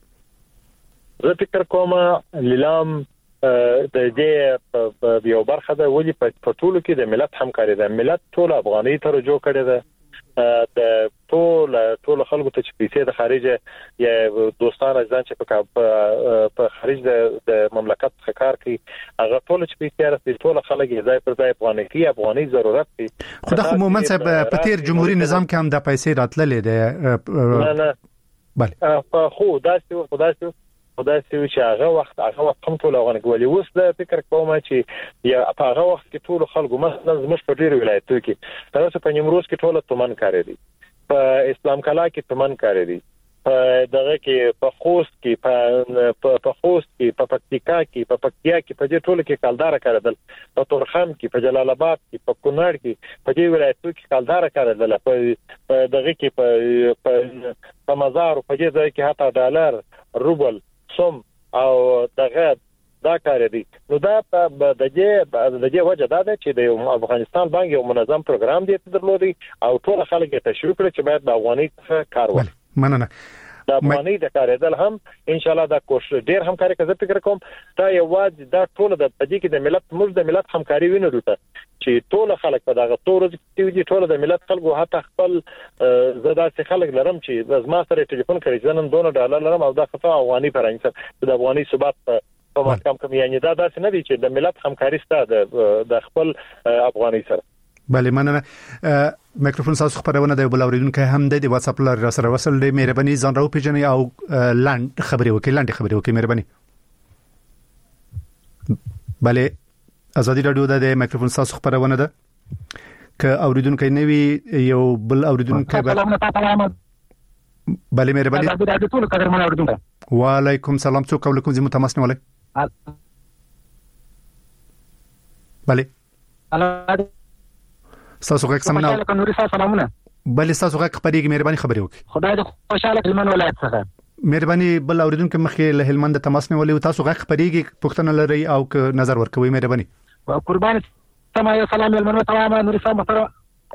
Speaker 4: زه فکر کوم لیلام د دې یو برخه ده، ولې په ټولو کې د ملت همکاري ده. ملت ټول افغاني ته رجوع کړي ده، د ټول ټول خلکو ته چې پیسې د خارجه یا دوستانه ځان چې په په خارج د مملکت څخه کار کوي هغه ټول چې پیسې راځي ټول خلک یې ځای پر ځای افغاني کی افغاني ضرورت دي.
Speaker 6: خو د عموما په تیر جمهوریت نظام کې هم د پیسې راتللې ده.
Speaker 4: نه نه بله خو داسې خدای خدای سي چې هغه وخت هغه وخت هم ټول افغاني ولې اوس د فکر کوم چې یا په هغه وخت کې ټول خلکو مثلا زموږ په ډیرو ولایتونو کې تاسو په نیمروز کې ټول تومن کاری دي، په اسلام کلا کې تومن کاری دي، په دغه کې په خوست کې په په خوست کې په پکتیکا کې په پکتیا کې په دې ټول کې کالدار کاردل، په تورخم کې په جلال آباد کې په کونړ کې په دې ولایتونو کې کالدار کاردل، په دغه کې په په مزار په دې ځای کې حتی ډالر روبل سم او دغه دا کار دی. نو دا د دې د دې وجه دا ده چې د افغانستان بانک یو منظم پروګرام دی درلودي او ټول خلک ته تشویق کړي چې باید د افغاني کار وکړي.
Speaker 6: مننه.
Speaker 4: د افغاني د کارېدل هم ان شاء الله دا کوشش ډیر همکاري کوي. فکر کوم دا یو واج دا ټول د دې کې د ملت موږ د ملت همکاري وینو دلته چې ټول خلک په دغه تور دي ټول د ملت خلکو حتی خپل زدا سي خلک لرم چې زما سره ټلیفون کوي ځنن دونه ډالر لرم او دا خفه افغاني فرنګ د افغاني ثبات په مقام کوم یعنی دا داسې نه دي چې د ملت همکاري ستاسو د خپل افغاني سره.
Speaker 6: بله مننه. میکروفون تاسو خبرونه د بل اوریدونکو هم د واتس اپ لار سره وصل دی. مهرباني ځان راو پیژنئ او لاند خبري وکړئ لاند خبري وکړئ مهرباني. بله ازادي رادیو د میکروفون تاسو خبرونه ده ک اوریدونکو نه وی یو بل اوریدونکو بله مهرباني. وعلیکم سلام. څوک کوم زمو تماس نه ولای؟ بله تاسو غږ سمونه
Speaker 11: نوري سلامونه.
Speaker 6: بل تاسو غږ خبرېږي مهرباني خبرې وکړئ.
Speaker 11: خدای دې خوشاله هلمند ولایت څخه
Speaker 6: مهرباني. بل اوریدونکو مخې له هلمند تماس نه ولې تاسو غږ خبرېږي پښتنه لري او ک نظر ورکوي مهرباني.
Speaker 11: قربان سما یو سلام هلمند ته نوري صاحب محترم.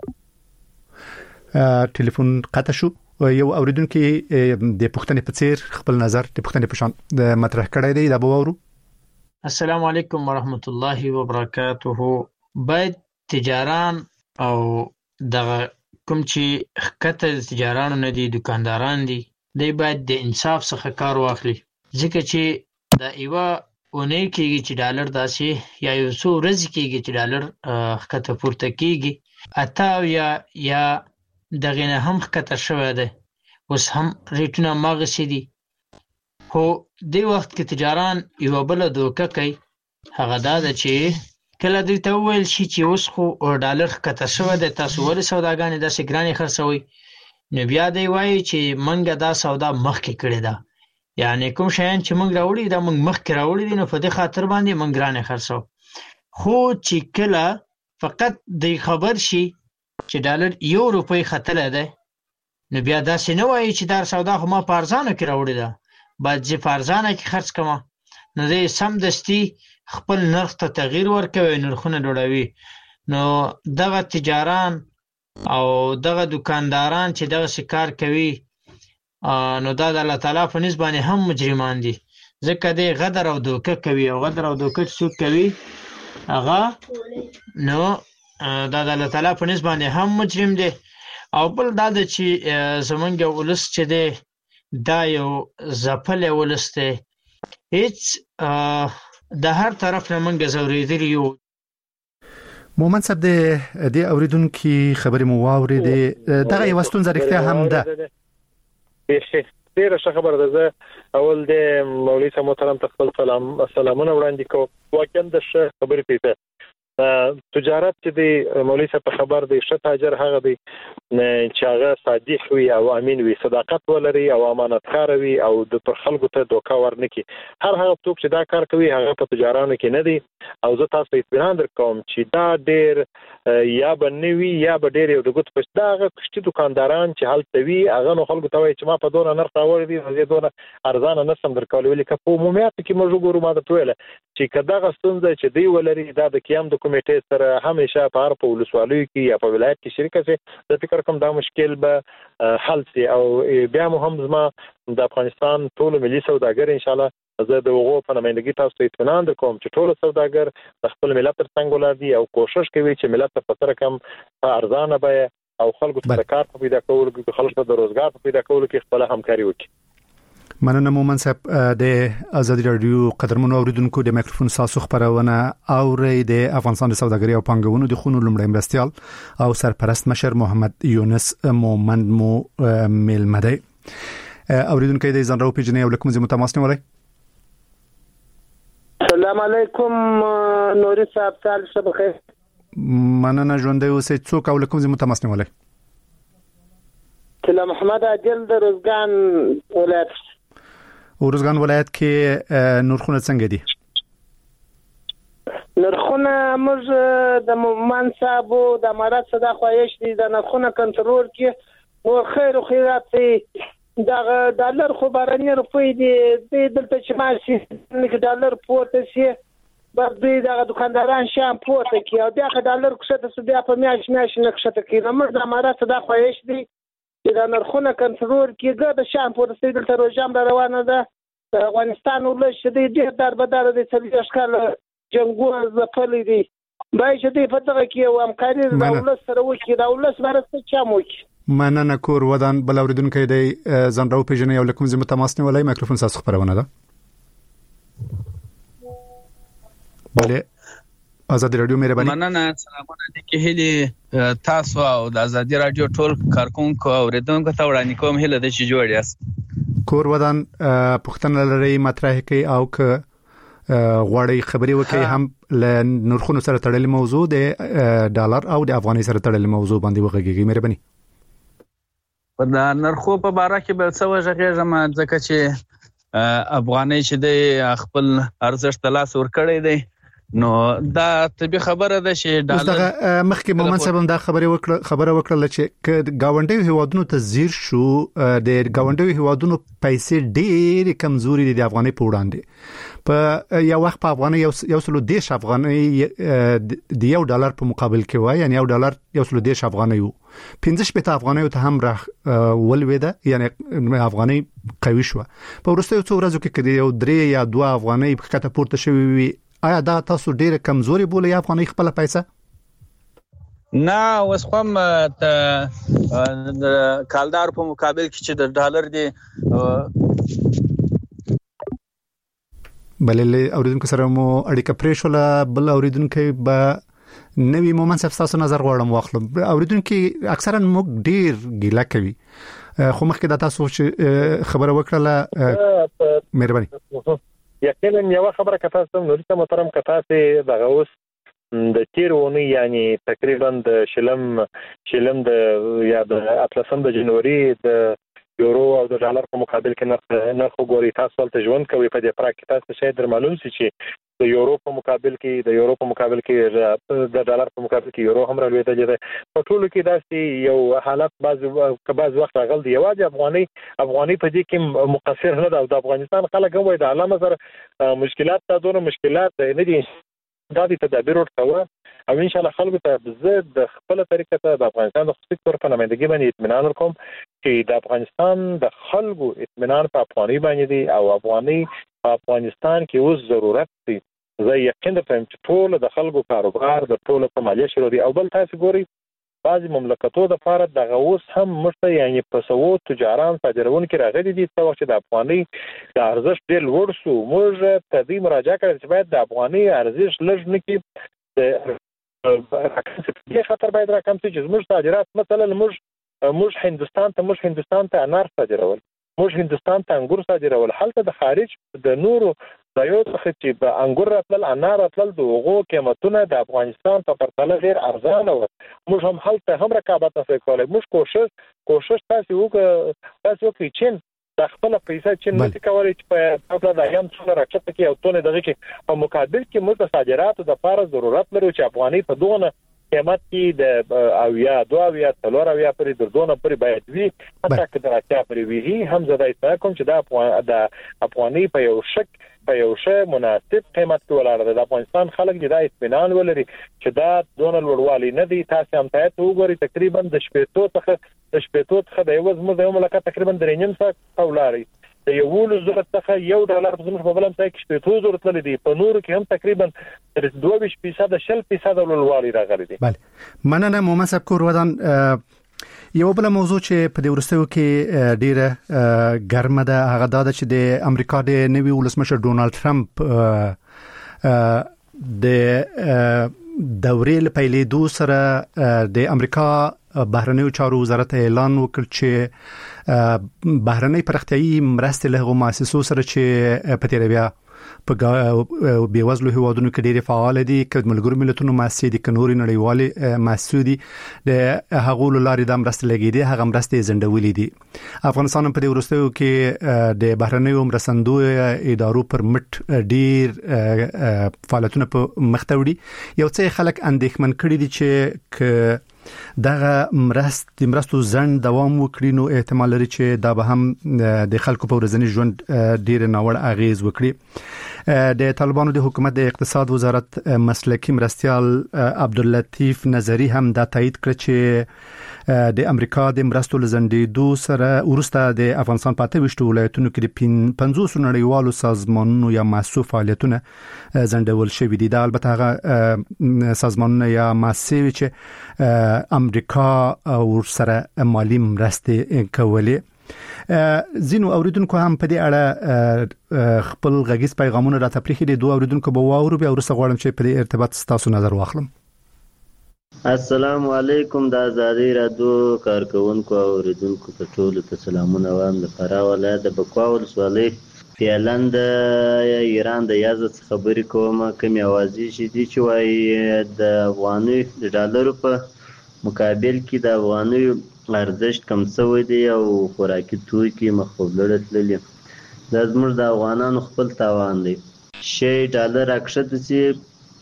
Speaker 6: ټلیفون قطع شو. یو اوریدونکو د پښتنې په څیر خپل نظر د پښتنې په شان د مطرح کړی دی دا به وورو.
Speaker 12: السلام علیکم ورحمت الله وبرکاته. باید تجاران او دغه کوم چې ښکته تجارانو نه دي، دکانداران دي، دی باید د انصاف څخه کار واخلي، ځکه چې د یوه اونۍ کېږي چې ډالر داسې یا یو څو ورځې کېږي چې ډالر ښکته پورته کېږي، اته اویا یا دغې نه هم ښکته شوی دی. اوس هم ریټونه هماغسې دي، خو دې وخت کې تجاران یوه بله دوکه کوي، هغه دا ده چې کله دوی ته وویل شي چې اوس خو ډالر ښکته شوی دی، تاسو ولې سوداګانې داسې ګرانې خرڅوئ، نو بیا دی وایي چې موږ دا سودا مخکې کړې ده، یعنې کوم شیان چې موږ راوړي دا موږ مخکې راوړي دي، نو په دې خاطر باندې موږ ګرانې خرڅوو. خو چې کله فقط دی خبر شي چې ډالر یو روپۍ ختلی دی، نو بیا داسې نه وایي چې دا سودا خو ما په ارزانه کې راوړې ده، باید زه په ارزانه کې خرڅ کړم، نو دی سمدستي خپل نرخ ته تغییر ورکوي، نرخونه لوړوي. نو دغه تجاران او دغه دکانداران چې دغسې کار کوي، نو دا د الله تعالی په نسبت باندې هم مجرمان دي، ځکه دی غدر او دوکه کوي، او غدر او دوکه چې څوک کوي هغه نو دا د الله تعالی په نسبت باندې هم مجرم دی. او بل دا ده چې زمونږ ولس چې دی دا یو ځپلی ولس دی، هېڅ د هر طرف نه موږ ځورېدلي یو.
Speaker 6: مومن صاحب د دې اورېدونکي خبرې مو واورېدې، دغه یوه ستونزه رښتیا هم ده.
Speaker 4: ډېره ښه خبره ده. زه اول د مولوي صاحب محترم ته خپل سلام سلامونه وړاندې کوم. واقعا د ښه خبرې پیسه تجارت چې دی مولوي صاحب په خبر دی، ښه تاجر هغه دی چې هغه صادق وي او امین وي، صداقت ولري او امانتکار وي او د پر خلکو ته دوکه ورنکړي. هر هغه څوک چې دا کار کوي هغه په تجارانو کې نه دی، او زه تاسو ته اطمینان درکوم چې دا ډېر یا به نه وي یا به ډېر یو د ګوتو په دا هغه کښتي دکانداران چې هلته وي هغه نو خلکو ته وایي چې ما په دونه نرخ راوړی دی، زه دونه ارزانه نه شم درکولی. ولې که په عمومیاتو کې موږ وګورو، ما درته ویله چې که دغه ستونزه چې دوی ولري دا د قیام د کمیټې سره همیشه په هر په ولسوالیو کې یا په ولایت کې شریکه شي، زه فکر کوم دا مشکل به حل شي. او بیا مو هم زما د افغانستان ټولو ملي سوداګر انشاءالله زه د هغو په نمایندګي تاسو ته اطمینان درکوم چې ټول سوداګر د خپل ملت تر څنګ ولاړ دي او کوشش کوي چې ملت ته په سره کم په ارزانه بیه او خلکو ته د کار په پیدا کولو کې، خلکو ته د روزګار په پیدا کولو کې خپل همکاري وکړي.
Speaker 6: مننه مومن صاحب. د ازادي رادیو قدرمنو اوریدونکو د مایکروفون ساسو خبرونه اوري د افغانستان د سوداګرۍ او پانګونو د خونو لومړی مرستيال او سرپرست مشر محمد یونس مومند مو ملمدی. اوریدونکو د ځان راو پیژنې او لکه مزه متماس نیولای.
Speaker 13: السلام علیکم نوري صاحب، تاسو څه بخیر؟
Speaker 6: مننه ژوندۍ اوسئ. څوک او لکه مزه متماس نیولای؟
Speaker 13: کله محمد عادل د روزګان ولایت.
Speaker 6: روزګان ولایت کې نورخونه څنګه دي؟
Speaker 13: نرخونه موږ د مومن صاحب د امارات صدا خوایش دي د نرخونه کنټرول کې نور خیر او خیرات دي. دا ډالر خو بارنی روپۍ دي، د دلته چې ماشي نه ډالر پورته شي بس دوی دا دکانداران شام پورته کی او بیا ډالر کښته سو بیا په میاش میاش نه کښته کی. موږ د امارات صدا خوایش دي چې دا نرخونه کنټرول کیږي. د شام پورته دلته روزام روانه ده. افغانستان ولش دې ډېر دربدار دي، څلور اشکال جنگونه زپلې دي. بای چې دې په دغه کې یو همکاري د ولس سره وکړي، د ولس مرسته چا مو وکړي.
Speaker 6: مننه کور ودان. بل اوریدونکو دی ځان راو پیژنې او لکه زموږ تماس نیولای. مایکروفون تاسو خبرونه ده. بله ازادي رادیو مهرباني.
Speaker 14: مننه. سلامونه دي کې هلي تاسو او د ازادي رادیو ټول کارکونکو اوریدونکو ته وړاندې کوم هله د شي جوړ یاست.
Speaker 6: کور ودان پښتنه لري مطرح کوي او ک غوړی خبري وکي هم ل نورخونو سره تړلې موضوع د ډالر او د افغاني سره تړلې موضوع باندې وغږیږي. مهرباني.
Speaker 14: په نرخو په باره کې بل څه وژغېږم، ځکه چې افغاني چې د خپل ارزښت لاس ور کړی دی نو دا طبي خبره ده چې
Speaker 6: ډالر مخکې مومن صاحب دا خبره وکړه خبره وکړه چې گاونډي هیوادونو ته زیر شو د گاونډي هیوادونو پیسې ډېر کمزوري دي د افغاني په وړاندې په یو وخت په افغاني یو سلو دیش افغاني د یو ډالر په مقابل کې وای یعنی یو ډالر یو سلو دیش افغاني وو پنځه شپږ افغاني ته هم را ولويده یعنی افغاني قوي شو په ورسته څو ورځې کې کدي یو درې یا دوه افغاني په کته پورته شوی آیا دا تاسو ډیره کمزوري بوله یا افغاني خپل پیسې
Speaker 14: نه اوس کوم ته کالدار په مقابل کې چې د ډالر دی
Speaker 6: بلې اوریدونکو سره مو اړیکه پریښوله بل اوریدونکو به نوی مومن صاحب تاسو نظر غواړم واخلم اوریدونکو اکثرا موږ ډیر ګیله کوي خو مخکې دا تاسو خبره وکړه مهرباني
Speaker 4: یقینا یو خبره کته سم نو ته محترم کته سه دغه اوس د تیرونی یعنی تقریبا د شلم شلم د یا د اتلسم د جنوري د یورو او د ډالر په مقابل کې نرخ نرخ ګوري تاسو ته ژوند کوي په دې پراکټ تاسو شاید در معلوم شي چې د یورو په مقابل کې د یورو په مقابل کې د ډالر په مقابل کې یورو هم راوېدل دي په ټولو کې داسې یو حالت بعض بعض وخت راغل دی یوازې افغاني افغاني په دې کې مقصر نه ده د افغانستان خلک هم وایي د علامه سره مشکلات تا دونه مشکلات نه دي دا دي تدابیر ورته او ان شاء الله خلکو ته بزد د خپل طریقه ته د افغانستان د خصوصي تور په نمائندګي باندې اطمینان ورکوم چې د افغانستان د خلکو اطمینان په افغاني باندې دی او افغاني په افغانستان کې اوس ضرورت دی زه یقین درته چې ټول د خلکو کاروبار د ټول په مالیه شروع دي او بل تاسو ګوري بعضی مملکتونو د فارغ د غوس هم مشته یعنی په سوو تجاران صادرون کې راغلي دي څو چې د افغاني د ارزښت ډېر لوړ شو موږ ته دې مراجعه کړې چې باید د افغاني ارزښت لږ نکي د راکم څخه خطر باید راکم چې موږ صادرات مثلا موږ موږ هندستان ته موږ هندستان ته انار صادرول موږ هندستان ته انګور صادرول حالته د خارج د نورو د یو څه چې په انګور راتل انار راتل د هغو قیمتونه د افغانستان په پرتله ډیر ارزانه و موږ هم حالته هم رقابت نه کولای موږ کوشش کوشش تاسو وکړو تاسو کې چین د خپل پیسې چې نه کولای چې په خپل د ایام څخه راکټه کې او تونه دغه کې په مقابل کې موږ د صادراتو د لپاره ضرورت لرو چې افغاني په دغه قیمت کې د او یا دوه او یا څلور او یا پرې دردونه پرې باید وي حتی که د راځي پرې وي هم زه دا اصلاح کوم چې د افغاني په یو شک په یو شی مناسب قیمت کې ولاړ د افغانستان خلک د اطمینان ولري چې دا دون لوړوالي نه دي تاسو هم ته وګورئ تقریبا د شپږ څخه د شپږ څخه د یو زموږ د مملکت تقریبا درې نیم ساعت ولاري د یو ول زره څخه یو ډالر په زموږ په بلم ځای کې شپږ زره تل دي په نورو کې هم تقریبا دوه ویشت فیصد شل فیصد لوړوالي راغلي دي
Speaker 6: بله مننه مومن صاحب کور ودان یو بل موضوع چې په دې ورستیو کې ډیره ګرمه ده هغه دا چې د امریکا د نوي ولسمشر ډونالد ټرمپ د دورې لپاره د سره د امریکا بهرنیو چارو وزارت اعلان وکړ چې بهرنۍ پرختیايي مرستې له مؤسسو سره چې په تیر بیا په بیوزلو هیوادونو کې ډېر فعال دي چې ملګرو ملتونو مؤسسې دي کنوري نړیوالې مؤسسې دي د هغو لارې د مرستې لګې دي هغه مرستې زندولې دي افغانستان په دې ورستیو کې د بهرنیو مرستندو ادارو پر مټ ډېر فعالیتونه په مخ ته وړي یو څه خلک اندېښمن کړي دي چې دغه مرست د مرستو ځند دوام وکړي نو احتمال لري چې دا به هم د خلکو په ورځني ژوند ډیر ناوړ اغیز وکړي د طالبانو د حکومت د اقتصاد وزارت مسلکی مرستيال عبداللطیف نظری هم دا تایید کړ چې د امریکا د مرستو لزندېدو سره ورسته د افغانستان په اته ویشت ولایتونو کې د پنځوس نړیوالو سازمانونو یا مؤسسو فعالیتونه زندول شوي دي دا البته هغه سازمانونه یا مؤسسې چې امریکا ور سره مالی مرستې کولې زینو اوریدونکو هم په دې اړه خپل غږیز پیغامونه را تپریخي دي دوه اوریدونکو به واورو بیا ورسره غواړم چې په دې ارتباط تاسو نظر واخلم
Speaker 2: السلام علیکم د آزادی رادیو کارکونکو او اوریدونکو ته ټول ته سلامونه وایم د فراه ولایت د بکوا ولسوالۍ فعلا د ایران د یازد خبرې کوم کوم اوازې شي دي چې وايي د افغاني د ډالرو په مقابل کې د افغاني ارزښت کم شوی دی او خوراکي توکي مخولړ تللی دا زموږ د افغانانو خپل تاوان دی شی ډالر اکښته سي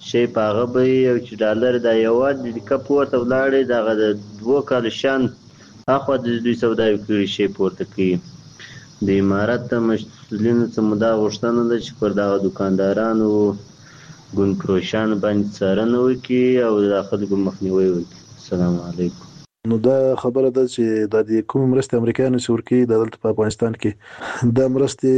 Speaker 2: شی په هغه به یو چې ډالر د یو دقیقه پورته ولاړې دغه د دوه کال شان اخوا د دوی سودا کړي شی پورته کوي. د امارت د مسؤلینو څخه مو دا غوښتنه ده چې پر دغه دکاندارانو ګونکروشان باندې څارنه وکړي او د خلکو مخنیوي وکړي. السلام علیکم.
Speaker 15: نو دا خبره ده چې د کوم مرستې امریکایانو چې ورکوي د دلته په افغانستان کې دا مرستې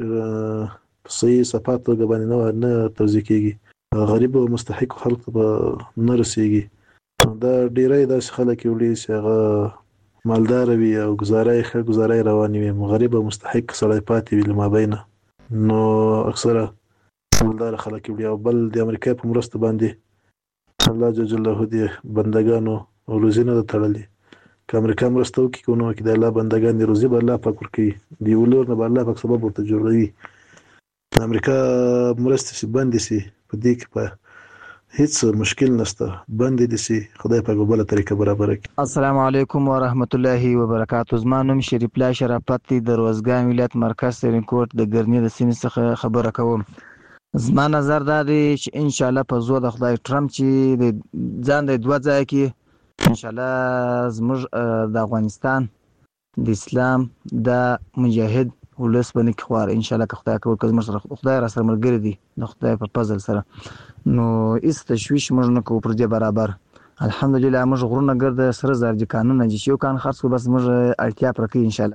Speaker 15: صحیح صفات توګه باندې نه توزیع کیږي، غریب او مستحق خلک به نه رسیږي. دا ډیری داسې خلک وړي چې هغه مالدار وي او گزارای ښه گزارای رواني وي، غریب او مستحق سړی پاتې وي لمابینه. نو اکثره مالدار خلک وړي او بل د امریکا په مرسته باندې الله جل جلاله دې بندگانو روزینه ده تړلې. که امریکا مرسته وکړي کو نو کې د الله بندگان دي روزي به الله پاک ورکوي، دی ولور نه به الله پاک سبب ورته جوړوي. امریکا مرسته سي بندې سي په دې کې په هیڅ مشکل نشته، بندې دي سي خدای پاک په بل طریقه برابر کړي.
Speaker 16: السلام علیکم ورحمت الله وبرکاتہ. زما نوم شریف الله شرافت دی، د روزګان ولایت مرکز سرینکوټ د ګرنی د سیمې څخه خبره کوم. زما نظر دا دی چې ان شاء الله په زور د خدای ټرمپ چې د ځان د دوه ځای کې ان شاء الله زموږ د افغانستان د اسلام د مجاهد ولس باندې خوار ان شاء الله که خدای کول که زموږ سره خدای را سره ملګری دی د خدای په فضل سره، نو هیڅ تشویش موږ نه کوو پر دې برابر. الحمدلله موږ غرونه ګرد سره زرجي قانون چې یو کان خرڅ کو بس موږ اړتیا پر کوي ان شاء الله.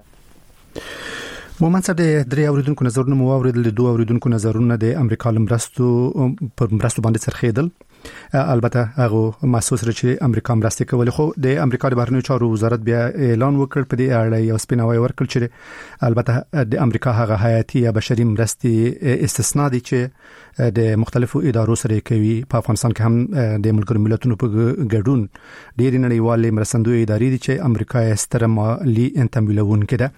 Speaker 6: مومن صاحب د درې اوریدونکو نظرونه مو اوریدل، د دوه اوریدونکو نظرونه د امریکا لمرستو پر مرستو باندې سرخیدل. البته هغه محسوس لري چې امریکا مرسته کوي، خو د امریکا د بهرنیو چارو وزارت بیا اعلان وکړ په دې اړه یو سپیناوی ورکړ چې البته د امریکا هغه حیاتي یا بشري مرستې استثنا دي چې د مختلفو ادارو سره کوي. په افغانستان کې هم د ملګرو ملتونو په ګډون ډېری نړیوالې مرستندوی ادارې دي چې امریکا یې ستر مالي تمویلونکې ده.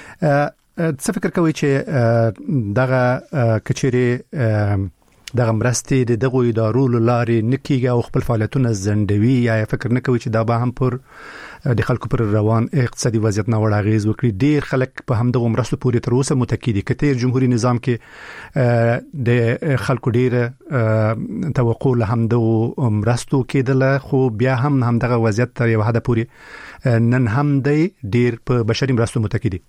Speaker 6: څه فکر کوي چې دغه کچېره دغه مرستې د دغه ادارو لارې نکیږي او خپل فعالیتونه زندوي، یا فکر نه کوي چې دا به هم پر د خلکو پر روان اقتصادي وضعیت نه وړ اغیز وکړي؟ ډیر خلک په هم دغه مرستو پورې تر اوسه متکی دي. کته جمهوریت نظام کې د خلکو ډیر توقع له هم دغه مرستو کېدل، خو بیا هم هم دغه وضعیت تر یو حد پورې نن هم دی ډیر په بشري مرستو متکی دي.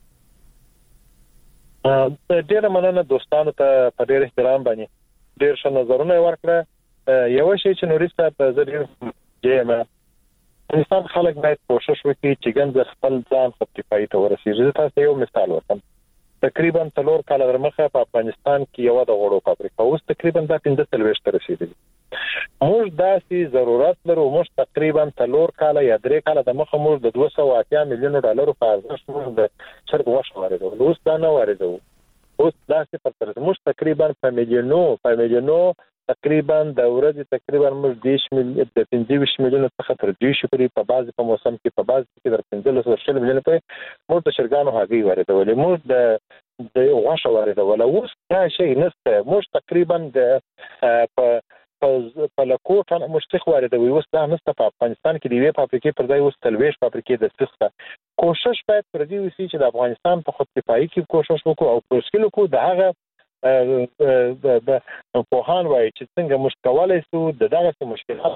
Speaker 4: ډیره مننه دوستانو ته په ډیر احترام باندې ډیر ښه نظرونه ورکړه. یو شی چې نوري صاحب زړه جېما انسان خلک باید کوشش وکړي چې ګنځ خپل ځان خپلای ته ورسیږي. تاسو یو مثال ورکړم، تقریبا څلور کال ورمخه په افغانستان کې یو د غوړو فابریکه اوس تقریبا د پنځه څلوېښت ته رسیدلې. موږ داسې ضرورت لرو، موږ تقریبا څلور کال یا درې کال د مخه موږ د دوه سوه اتیا میلیون ډالرو په ارزښت موږ د چرګ غوښه واردوو، اوس دا نه واردوو. اوس داسې په تر موږ تقریبا په میلیونو په میلیونو تقریبا د ورځې تقریبا موږ دیش میلیون د پنځه ویشت میلیون څخه تر دیش پورې په بعض په موسم کې په بعض کې در پنځه لس میلیون پورې موږ د چرګانو هګۍ واردولې، موږ د د غوښه واردول. اوس دا شی نشته، موږ تقریبا د په په لکوټن مشتخ واردوي. اوس دا نشته په افغانستان کې د یوې فابریکې پر ځای اوس څلوېښت فابریکې د څخه. کوشش باید پر دې وشي چې د افغانستان په خودکفایي کې کوشش وکړو او پرسکل کو د هغه د پوهان وایي چې څنګه موږ کولای شو د دغه مشکلات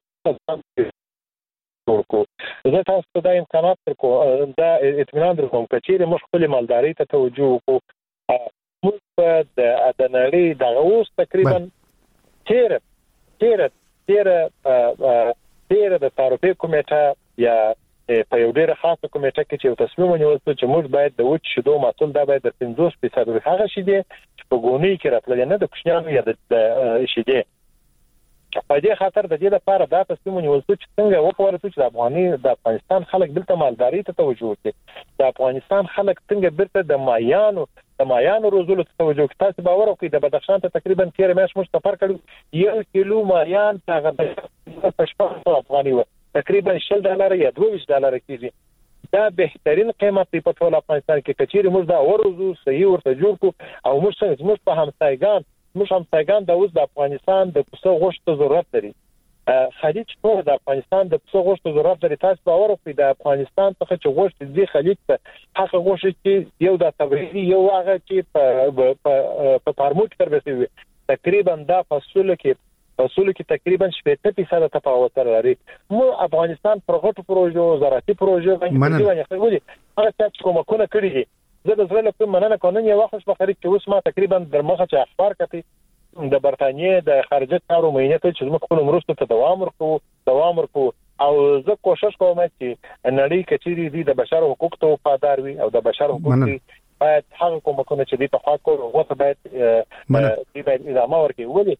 Speaker 4: ورکو. زه تاسو ته دا امکانات ورکو، دا اطمینان درکوم چې موږ خپل مالداري ته توجه وکړو. موږ د ادنړي دغه اوس تقریبا تیر تیر تیر تیر د تعرفې کمیټه یا په یو ډېر خاصه کمیټه کې چې یو تصمیم ونیول شو چې موږ باید د وچ شیدو محصول دا باید د پنځوس فیصد هغه شیدې چې په ګونۍ کې راتللې نه د کوچنیانو یا د شیدې. په دې خاطر د دې لپاره دا تصمیم ونیول شو چې څنګه وکړو چې د افغاني د افغانستان خلک دلته مالداري ته توجه وکړي، د افغانستان خلک څنګه بیرته د مایانو د مایانو روزولو ته توجه وکړي. تاسو باور وکړئ د بدخشان ته تقریبا تیر میاشت موږ سفر کړو، یو کیلو مایان هغه د شپږ افغاني و تقریبا شل ډالر یا دوه ویشت ډالر کیږي. دا بهترین قیمت په ټول افغانستان کې کچېری موږ دا ورزو صحیح ورته جوړ کو او موږ څنګه موږ په همسایګان موږ همسایګان د اوس د افغانستان د پسو غوښتو ضرورت لري. خلیج ټول د افغانستان د پسو غوښتو ضرورت لري. تاسو باور وکړئ د افغانستان څخه چې غوښت دي خلیج ته هغه غوښت چې یو د تبریدي یو هغه چې په په فارمو کې تر وسوي تقریبا دا فاصله کې اصول کې تقریبا شپږ فیصد تفاوت لري. مو افغانستان پر غټو پروژو زراعتي پروژو باندې باندې خو هغه چې کومه کړی دي زه د زړه په مننه قانون یو وخت په خرید کې اوس ما تقریبا درمخه چې اخبار کړي د برتانیې د خارجه کارو مینه ته چې موږ خپل مرستو ته دوام ورکو دوام ورکو او زه کوشش کوم چې نړۍ کچېری دي د بشر حقوق ته وفادار وي او د بشر حقوق باید هغه کومه چې دي په خوا کول او ته باید دې باید ادامه ورکړي. ولې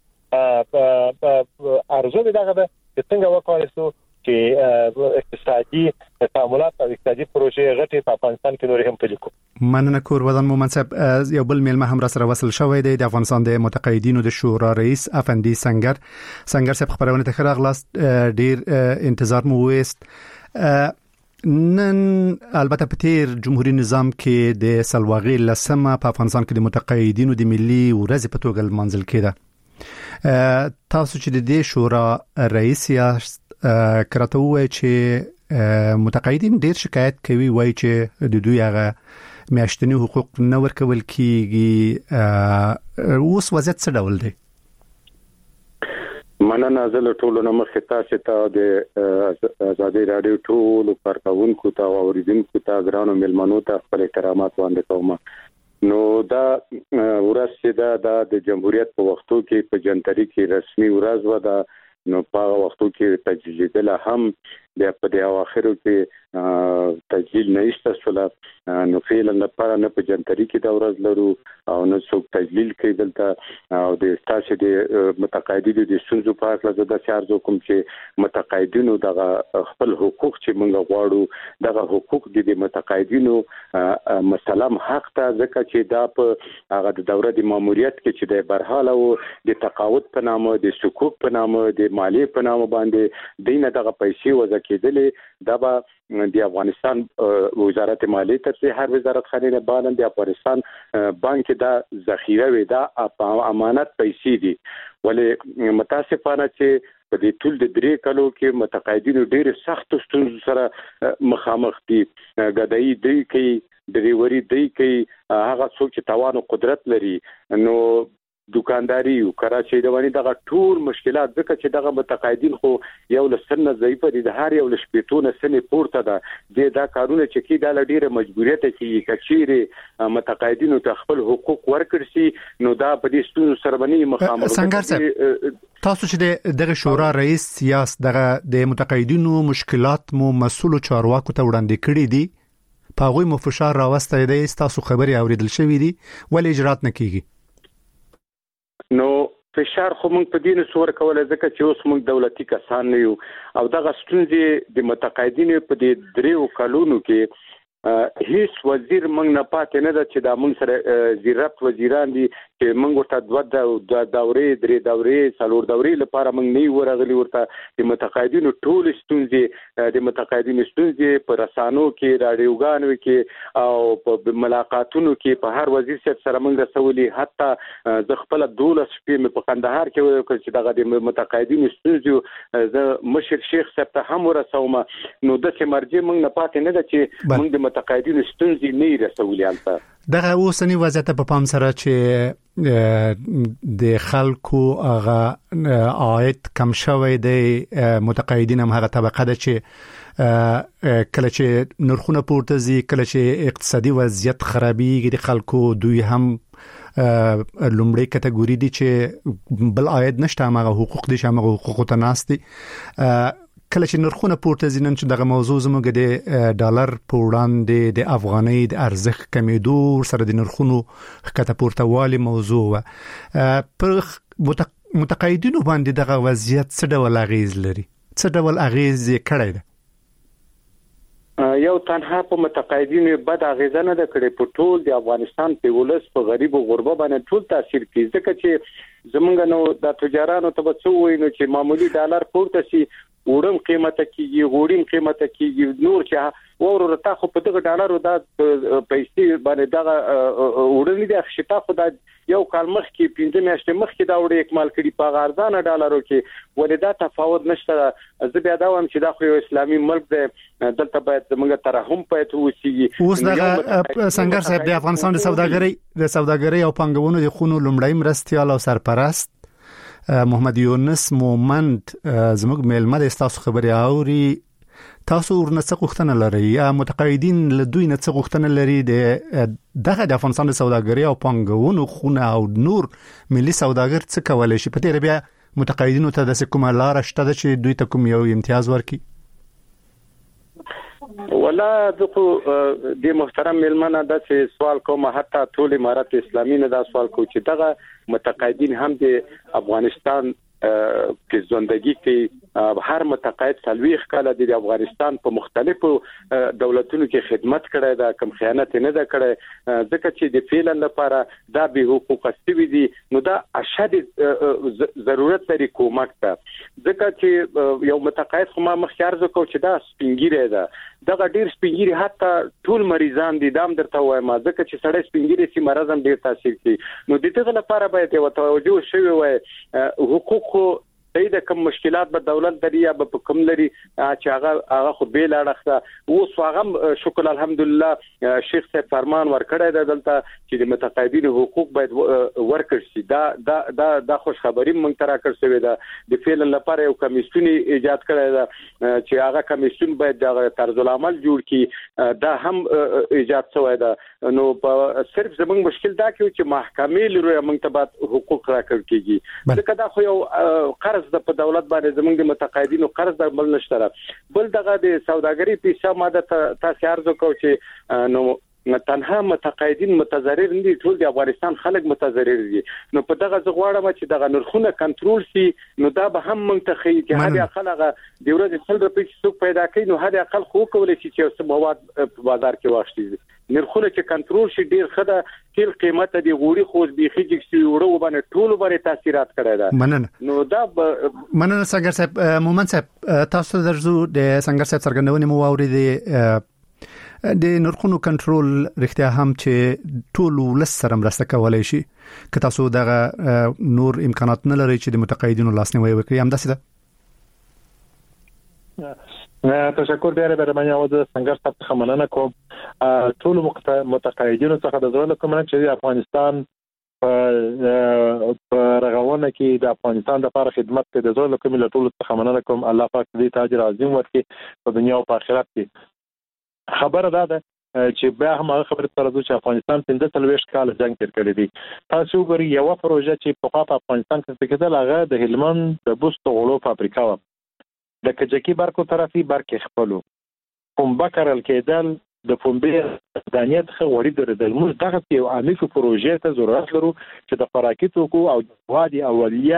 Speaker 4: ارزو دغه د څنګه وکړو چې اقتصادي تعاملات او اقتصادي پروژې غټي په افغانستان کې نور هم پلیکو.
Speaker 6: مننه کور ودان مومن صاحب. یو بل میلمه هم را سره وصل شوی دی د افغانستان د متقاعدینو د شورا رئیس افندی سنگر. سنگر صاحب خبرونه ته خراغلاست ډیر انتظار مو وست. نن البته په تیر جمهوریت نظام کې د سلواغي لسمه په افغانستان کې د متقاعدینو د ملي ورځ په توګه منځل کېده. تاسو چې د دې شورا رئیس یاست کرته وای چې متقاعدین ډیر شکایت کوي وای چې د دوی هغه میاشتنی حقوق نه ورکول کیږي. اوس وضعیت څه ډول دی؟
Speaker 17: مننه. زه له ټولو نه مخکې تاسو ته د ازادي رادیو ټولو کارکونکو ته او اوریدونکو ته ګرانو ملمنو ته خپل احترامات وړاندې کوم. نو دا ورځ چې د جمهوریت په وختو کې په جنتري کې رسمي ورځ و دا نو په وختو کې تجدید له هم د په د اواخرو کې تجدید نه ایستل نو فعلا لپاره نه په جنتري کې دا ورځ لرو او نو څوک تجلیل کوي دلته او د تاسو د متقاعدینو د سنځو په اړه د سیارزو کوم چې متقاعدینو دغه خپل حقوق چې موږ غواړو دغه حقوق د متقاعدینو مسلم حق ته ځکه چې دا په هغه د دوره د ماموریت کې چې د برحاله او د تقاعد په نامه د سکوک په نامه د مالی په نامه باندې دینه دغه پیسې وځ کېدلې دا به د افغانستان وزارت مالیه ته هر وزارت خزانه باندې د افغانستان بانک دا ذخیره وي دا امانت پیسې دي. ولې متاسفانه چې په دې ټول د درې کلو کې متقاعدینو ډېر سخت ستونزو سره مخامخ دي. غدایي دی کې ډریوري دی کې هغه څوک چې توان او قدرت لري نو دکانداري او کراچۍ دواني دغه ټول مشکلات ځکه چې دغه متقاعدین خو یو لسنه ضعیف دي د هر یو لشپېتونه سنې پورته ده د دا کارونه چې کی د ډیره مجبوریت کې کچيري متقاعدینو ته خپل حقوق ورکړ سي نو دا په دې ستونزو سره باندې مخامخ.
Speaker 6: څنګه صاحب تاسو چې دغه شورا رئیس سیاست دغه د متقاعدینو مشکلات مو مسؤل چارواکو ته وړاندې کړی دي په هغه مو فشار راوستي دي تاسو خبري اوریدل شوې دي ولې اجرات نه کیږي؟
Speaker 17: نو فشار خو موږ په دې نسور کوله ځکه چې اوس موږ دولتي کسان نه یو او دغه ستونزې د متقاعدینو په دې دریو کلونو کې هیڅ وزیر موږ نه پاتې نه ده چې دا موږ سره زیرت وزیران دي چې موږ ورته دوه د دورې درې دورې څلور دورې لپاره موږ نه ورغلي ورته د متقاعدینو ټول ستونزې د متقاعدینو ستونزې په رسانو کې رادیوګانو کې او په ملاقاتونو کې په هر وزیر سره موږ رسولي حتی د خپل دولس شپې په قندهار کې وکړ چې دغه د متقاعدینو ستونزې د مشر شیخ صاحب ته هم ورسوم نو د مرجع موږ نه پاتې نه ده چې موږ متقاعدینو ستونزې نه رسولي البته
Speaker 6: دغه اوسنی وضعیت په پام سره چې د خلکو هغه عاید کم شوی دی متقاعدین هم هغه طبقه ده چې کله چې نرخونه پورته زی کله چې اقتصادي وضعیت خرابېږي د خلکو دوی هم لومړی کټګوري دي چې بل عاید نشته هغه حقوق دي چې هغه حقوق ته ناستي کله چې نرخونه پورته زینن چې دغه موضوع زموږ د ډالر په وړاندې د افغانۍ د ارزښت کمیدو سره د نرخونو ښکته پورته والی موضوع و پر متقاعدینو باندې دغه وضعیت څه ډول اغیز لري څه ډول اغیز یې کړی ده؟
Speaker 17: یو تنها په متقاعدینو بد اغیزه نه ده کړې په ټول د افغانستان په ولس په غریب او غربه باندې ټول تاثیر کوي ځکه چې زمونږ نو د تجارانو ته څه وایي نو چې معمولی ډالر پورته شي وړم قیمته کیږي غوړیم قیمته کیږي نور چې ورور ته خو په دغه ډالرو د پیسې باندې دغه وړلې د خشتا خو د یو کال مخ کې پنځه میاشتې مخ کې دا وړي اکمال کړي په غارزانه ډالرو کې ولدا تفاوت نشته. زه بیا دا وایم چې دا خو یو اسلامي ملک دی دلته باید زموږ ترحم پاتې وسی.
Speaker 6: اوس دغه څنګه صاحب د افغانستان د سوداګرۍ د سوداګرۍ او پنګونو د خونو لومړی مرستيال او سرپرست محمد یونس مومند زموږ میلمه د تاسو خبري اوري تاسو ورنڅ غوښتنه لري یا متقاعدین له دوی نه څه غوښتنه لري د دغه د افغانستان د سوداګرۍ او پانګونو خونه او نور ملي سوداګر څه کولای شي په تیر بیا متقاعدینو ته د کومه لار شته چې دوی ته کوم یو امتیاز ورکړي؟
Speaker 17: ولا دغه د محترم ملمنه د سوال کوم حتی ټول امارات اسلامي نه دا سوال کوي چې دغه متقاعدین هم د افغانستان کې ژوندګي کې هر متقاعد سلويخ کاله د افغانستان په مختلفو دولتونو کې خدمت کړی دا کم خیانت نه ده کړی ځکه چې د فعلا لپاره دا به حقوق استوي دي نو دا اشد ضرورت لري کومک ته ځکه چې یو متقاعد خو ما مخکار زکو چې دا سپینګیره ده دغه ډیر سپینګیری حتی ټول مریضان دي دام درته وایم ځکه چې سړی سپینګیری سي مرزم ډیر تاثیر کوي نو د دې لپاره باید یو توجه شوی وای حقوق د کوم مشکلات به دولت لري یا به کوم لري چې هغه هغه خو به لاړخته اوس هغه شکر الحمدلله شیخ صاحب فرمان ورکړی دی دلته چې د متقاعدینو حقوق باید ورکړ شي دا دا دا د خوش خبري مونږ ترا کړ شوی دا د فعل لپاره یو کمیسیون ایجاد کړی دا چې هغه کمیسیون باید د طرز العمل جوړ کړي دا هم ایجاد شوی دا نو صرف زمونږ مشکل دا کې چې محکمې لري موږ ته بعد حقوق راکړ کیږي ځکه دا خو یو قرض د په دولت باندې زمونږ د متقاعدینو قرض د بل نشته بل دغه د سوداګرۍ پیسه ماده تاسو ارزو کو چې نو تنها متقاعدین متضرر نه دي ټول د افغانستان خلک متضرر دي نو په دغه زغواړه چې دغه نرخونه کنټرول شي نو دا به هم منتخي چې هغه اقل د ورځې څل روپۍ څوک پیدا کوي نو هغه اقل خو کولای شي چې مواد په بازار کې واخلي نرخونه چې کنټرول شي ډیر خده تل قیمت دی غوړي خو بيخي چې وړو باندې ټول باندې تاثیرات کړی دا
Speaker 6: مننه
Speaker 17: نو دا
Speaker 6: مننه څنګه صاحب مومن صاحب تاسو درځو د څنګه صاحب څرګندونه مو اورېدې د نرخونو کنټرول رښتیا هم چې ټول ولس سره مرسته کولای شي که تاسو دغه نور امکانات نه لري چې د متقاعدینو لاسنیوي وکړي هم داسې
Speaker 4: ده تشکر ډیره به باندې او د څنګه ستاسو مننه کوم ټول متقاعدینو څخه د زړه کوم چې افغانستان په رغونه کې د افغانستان لپاره خدمت کوي د زړه کوم له ټول څخه مننه کوم الله پاک دې تاج عظیم ورکړي په دنیا او په آخرت کې خبره ده چې بیا هم هغه خبره تر دې چې افغانستان پنځه څلوېښت کال جنگ تیر کړی دی تاسو ګورئ یو پروژه چې په خاطر افغانستان کې کېدل هغه د هلمند د بوست غړو فابریکا و د کجکی برکو طرفي برکې خپلو کوم بکرل کېدل د پومبې دانیت خو وړي درېدل موږ دغه یو عامه پروژه ته ضرورت لرو چې د خوراکي توکو او وادي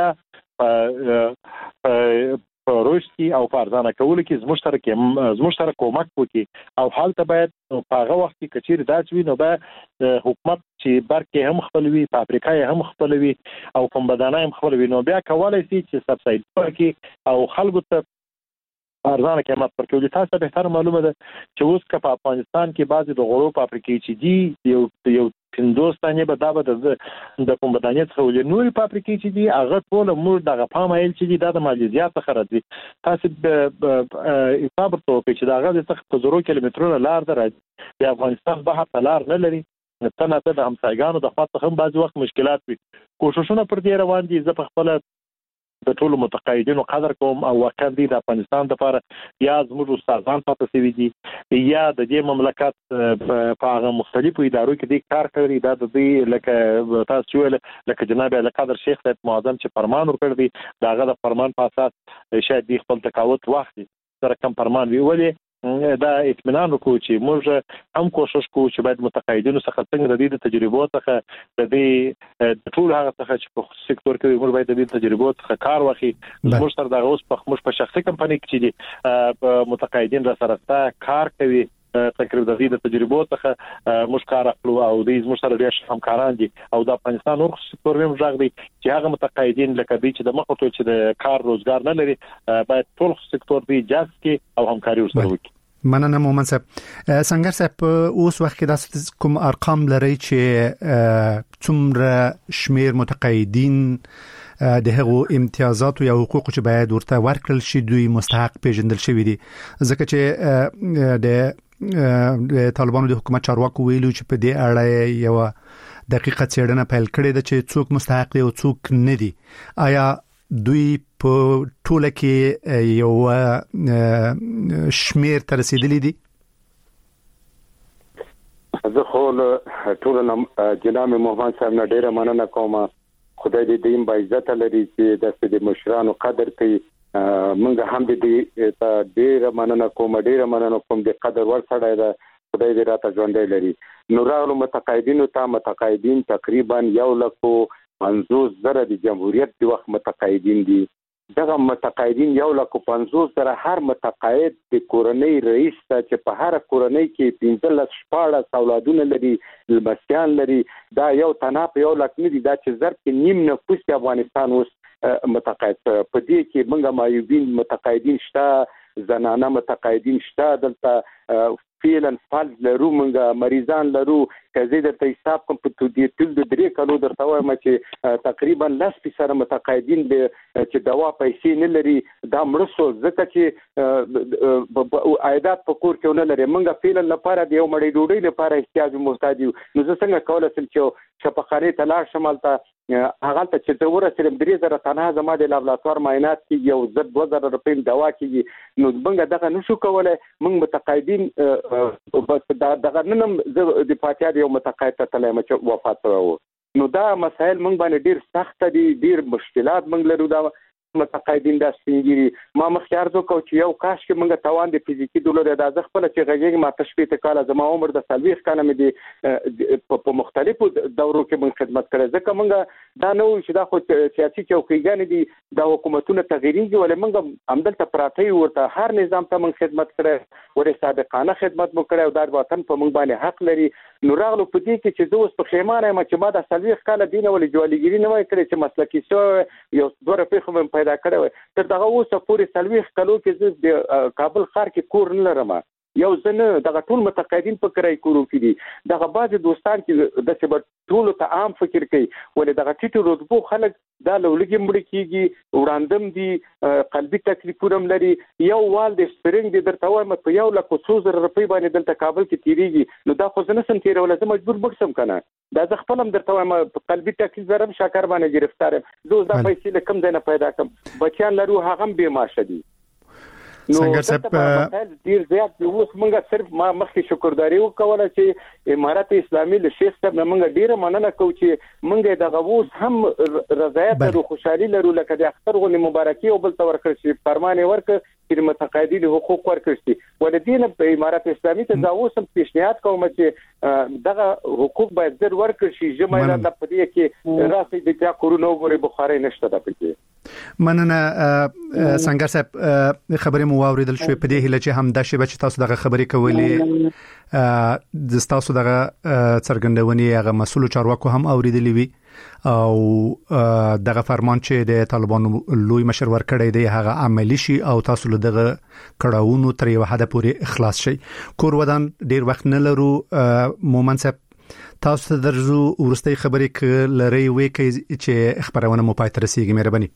Speaker 4: اولیه روشتي او پارځانه کول کې زموږ سره کې زموږ سره کومک وکړي او حالت باید په هغه وخت کې کچیر داسوي نو به حکومت چې برکې هم خپلوي فابریکا هم خپلوي او کوم بدانه هم خپلوي نو بیا کولای شي چې سبسایډ ورکړي او خلکو ته ارزانه قیمت ورکړي تاسو به تر معلومه ده چې اوس که په افغانستان کې بعضي د غړو فابریکې چې دي یو یو هندوستاني به دا به د کوم بدانه څخه ولې نوري فابریکې چې دي هغه ټول موږ دغه پامایل چې دي د مالیزیا څخه راځي تاسو په حساب ته چې دا غږ څخه په زرو کیلومترونو لار ده د افغانستان بهر لار نه لري څنګه ته د همسایګانو د خاطر هم بعض وخت مشکلات وي کوششونه پر دې روان دي زه په خپل د ټول متقاعدینو قدر کوم او واقعا د افغانستان لپاره یا زموږ استادان پاتې شوي دي یا د دې مملکت په هغه مختلفو ادارو کې د کار کوي دا د دې لکه تاسو ویل لکه جناب القادر شیخ صاحب معظم چې فرمان ورکړ دی داغه د فرمان په اساس شاید د خپل تقاوت وخت سره کم فرمان وی ولې دا اطمینان وکړو چې موږ هم کوشش کوو چې باید متقاعدینو څخه څنګه د دې تجربو څخه د دې ټول هغه څخه چې په سکتور کې موږ باید د دې تجربو څخه کار واخلي موږ سره د اوس په موږ په شخصي کمپنۍ کې چې متقاعدین را سره کار کوي تقریبا د دې تجربو څخه موږ کار اخلو او د موږ سره ډېر همکاران دي او د افغانستان نور سکتور هم ځای دی چې هغه متقاعدین لکه دې چې د مخ ته چې د کار روزګار نه لري باید ټول سکتور دی جذب کې او همکاري ورسره وکړي
Speaker 6: مننه مومن صاحب څنګه صاحب اوس وخت کې د کوم ارقام لري چې څومره شمیر متقاعدین د هغو امتیازات او حقوق چې باید ورته ورکړل شي دوی مستحق پیژندل شوی دي ځکه چې د طالبانو د حکومت چارواکو ویلو چې په دې اړه یو دقیقه څېړنه پیل کړې ده چې څوک مستحق دي او څوک نه دي آیا دوی په ټوله کې یو شمیر تر رسیدلی دي؟
Speaker 17: زه خو ټول جناب محمد صاحب نه ډیره مننه کوم. خدای دې دې با عزت لري چې د سید مشرانو قدر کوي. منګه هم دې ته ډیره مننه کوم ډیره مننه کوم د قدر ور سره ده. خدای دې راته ژوندۍ لري. نو راغلو متقاعدینو ته متقاعدین تقریبا یو لکو پنځوس زره د جمهوریت د وخت متقاعدین دي. دغه متقاعدین یو لکو پنځوس زره هر متقاعد د کورنۍ رئیس ته چې په هر کورنۍ کې پنځلس شپاړس اولادونه لري لمسیان لري دا یو تنه په یو لک نه دي دا چې ضرب کې نیم نفوس د افغانستان اوس متقاعد په دې کې موږ مایوبین متقاعدین شته زنانه متقاعدین شته دلته فعلا فعل لرو موږ مریضان لرو کزې د حساب کوم په دې ټول د درې کلو درته وایم چې تقریبا لس فیصد متقاعدین چې دوا پیسې نه لري دا مرسو ځکه چې عایدات په کور کې نه لري موږ فعلا لپاره د یو مړی ډوډۍ لپاره احتیاج محتاج یو. نو زه څنګه کولای شم چې شفاخانه تلاش شمالته هغه ته چې ته ورسره درې زره تنها زما د لابراتوار معاینات کې یو زر دوه زره روپۍ دوا کېږي. نو موږ دغه نشو کولای. موږ متقاعدین دا دغه نن د فاتحه یو متقاعد ته تلم چې وفات شو. نو دا مسائل موږ باندې ډیر سخت دي ډیر مشکلات موږ لرو. دا متقاعدین دا سپینګری ما مخکار زو کو چې یو کاش کې موږ توان د فزیکی دولت د ازخ په لچې غږی ما تشبیه کاله زما عمر د سلويخ کاله مې دي په مختلفو دورو کې موږ خدمت کړې ځکه موږ دا نو چې دا خو سیاسي چوکیګان دي د حکومتونو تغییرېږي ولې موږ همدلته پراته ورته هر نظام ته موږ خدمت کړې ورې سابقانه خدمت مو کړې او د وطن په موږ باندې حق لري. نو راغلو په دې کې چې زه اوس په خیمانه ما چې ما د سلويخ کاله دینه ولې جوړیګری نه وای کړې چې مسلکی شو یو دوه رپې خو مې پیدا کړو تر دغه اوسه پورې سلويخ کلو کې زه د کابل ښار کې کور نه لرم. یو ځنه دغه ټول متقاعدین په کرای کورو کې دي دغه بعض دوستان چې د سبا ټول ته عام فکر کوي ولې دغه ټیټو رتبو خلک دا لولګي مړ کیږي وړاندم دي قلبي تکلیفونه لري. یو وال د سپرینګ د درته وایم په یو لک څو زره روپۍ باندې دلته کابل کې تیریږي. نو دا خو زه نسم تیرول زه مجبور بکسم کنه دا زه خپل هم درته وایم قلبي تکلیف زرم شاکر باندې گرفتار زه دا پیسې لکم ځای نه پیدا کم بچیان لرو هغه هم به ماشه دي. نو څنګه ډیر زیات دی اوس موږ صرف ما مخکې شکرداري وکوله چې امارات اسلامي له شیخ صاحب موږ ډیره مننه کوو چې موږ د غووس هم رضایت او خوشحالي لرو لکه د اختر غونې مبارکي او بل تور کړی چې فرمان ورک چې متقاعدین حقوق ورکړي ولدین په امارات اسلامي ته زاوس هم پیشنهاد کوم چې دغه حقوق باید زر ورکړي شي جمعه د پدې کې راسي د چا کورونو غوري بخاري نشته د پکې.
Speaker 6: مننه څنګه صاحب خبرې مو واوریدل شوې په دې هله چې هم د شی بچ تاسو دغه خبرې کولې د تاسو دغه څرګندونې هغه مسؤل چارواکو هم اوریدلې وي او دغه فرمان چې د طالبانو لوی مشر ورکړی دی هغه عملی شي او تاسو له دغه کړهونو تر یو حد پورې اخلاص شي. کور ودان ډیر وخت نه لرو مومن صاحب تاسو ته درځو ورستۍ خبرې ک لري وې کې چې خبرونه مو پای ته رسیږي. مهرباني.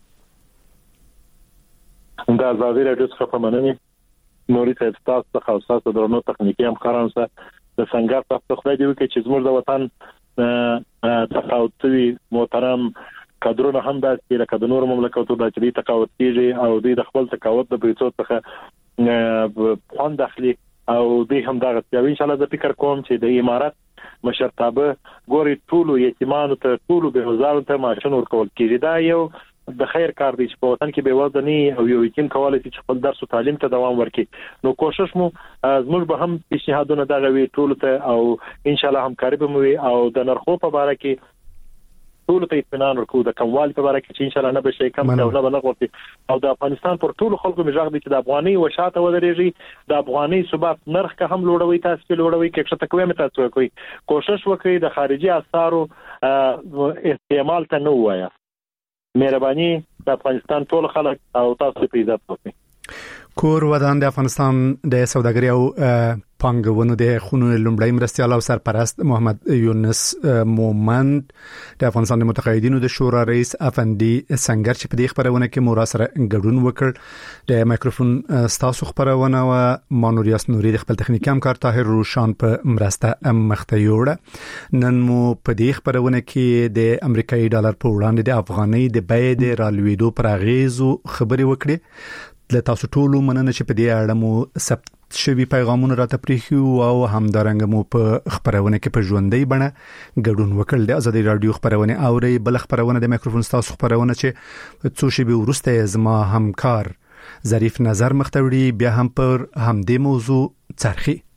Speaker 4: دا ازادي راډیو څخه په مننه نوري صاحب تاسو ته خاصه درنو تخنیکی همکارانو سره د څنګه تاسو خدای دې وکړي چې زموږ د وطن تقاعدي محترم کادرونه هم د لکه د نور مملکتونو د چري تقاعد کیږي او د خپل تقاعد د پیسو څخه خوان داخلي او د هم دغه ان شاء الله د فکر کوم چې د امارات مشرتابه ګوري ټولو یتیمانو ته ټولو به وزارت ته ماشين ورکول کیږي. دا یو د خیر کار دی چې په وطن کې به وزنی او یو یتیم کولای چې خپل درس او تعلیم ته دوام ورکړي. نو کوشش مو زموږ به هم پیشنهادونه دغه وی ټول ته او ان شاء الله همکاري به مو او د نرخو په اړه کې ټول ته اطمینان ورکو د کموال په اړه کې چې ان شاء الله نه به شي کم او نه بلغوي او د افغانستان پر ټول خلکو مجاغ دي چې د افغاني وشاته ودرېږي د افغاني ثبات نرخ که هم لوړوي تاسو په لوړوي کې څه تکوي مې تاسو کوي کوشش وکړئ د خارجي اثارو استعمال ته نه وایا. مهرباني د افغانستان ټول خلک او تاسو په عزت وکړئ.
Speaker 6: کور ودان د افغانستان د سوداګرۍ او پانګونو د خونو لومړی مرستيال او سرپرست محمد یونس مومند د افغانستان د متقاعدینو د شورا رئیس افندي سنگر چې په دې خبرونه کې مو را سره ګډون وکړ د مایکروفون ستاسو خبرونه او مانوریاس نوري د خپل تخنیکی همکار طاهر روشان په مرسته مخته یوړه. نن مو په دې خبرونه کې د امریکایي ډالر په وړاندې د افغاني د بیې د رالوېدو پر اغیزو خبرې وکړې. د تاسو ټولو مننه چې په دې اړه مو ثبت شوی پیغامونه راته پریښو او همدارنګه مو په خبرونه کې په ژوندۍ بڼه ګډون وکړل. د ازادي رادیو خبرونه اوري بل خبرونه د مایکروفون تاسو خبرونه چې څو شی به ورسته زما همکار ظریف نظر مختوړي بیا هم پر همدې موضوع څرخي.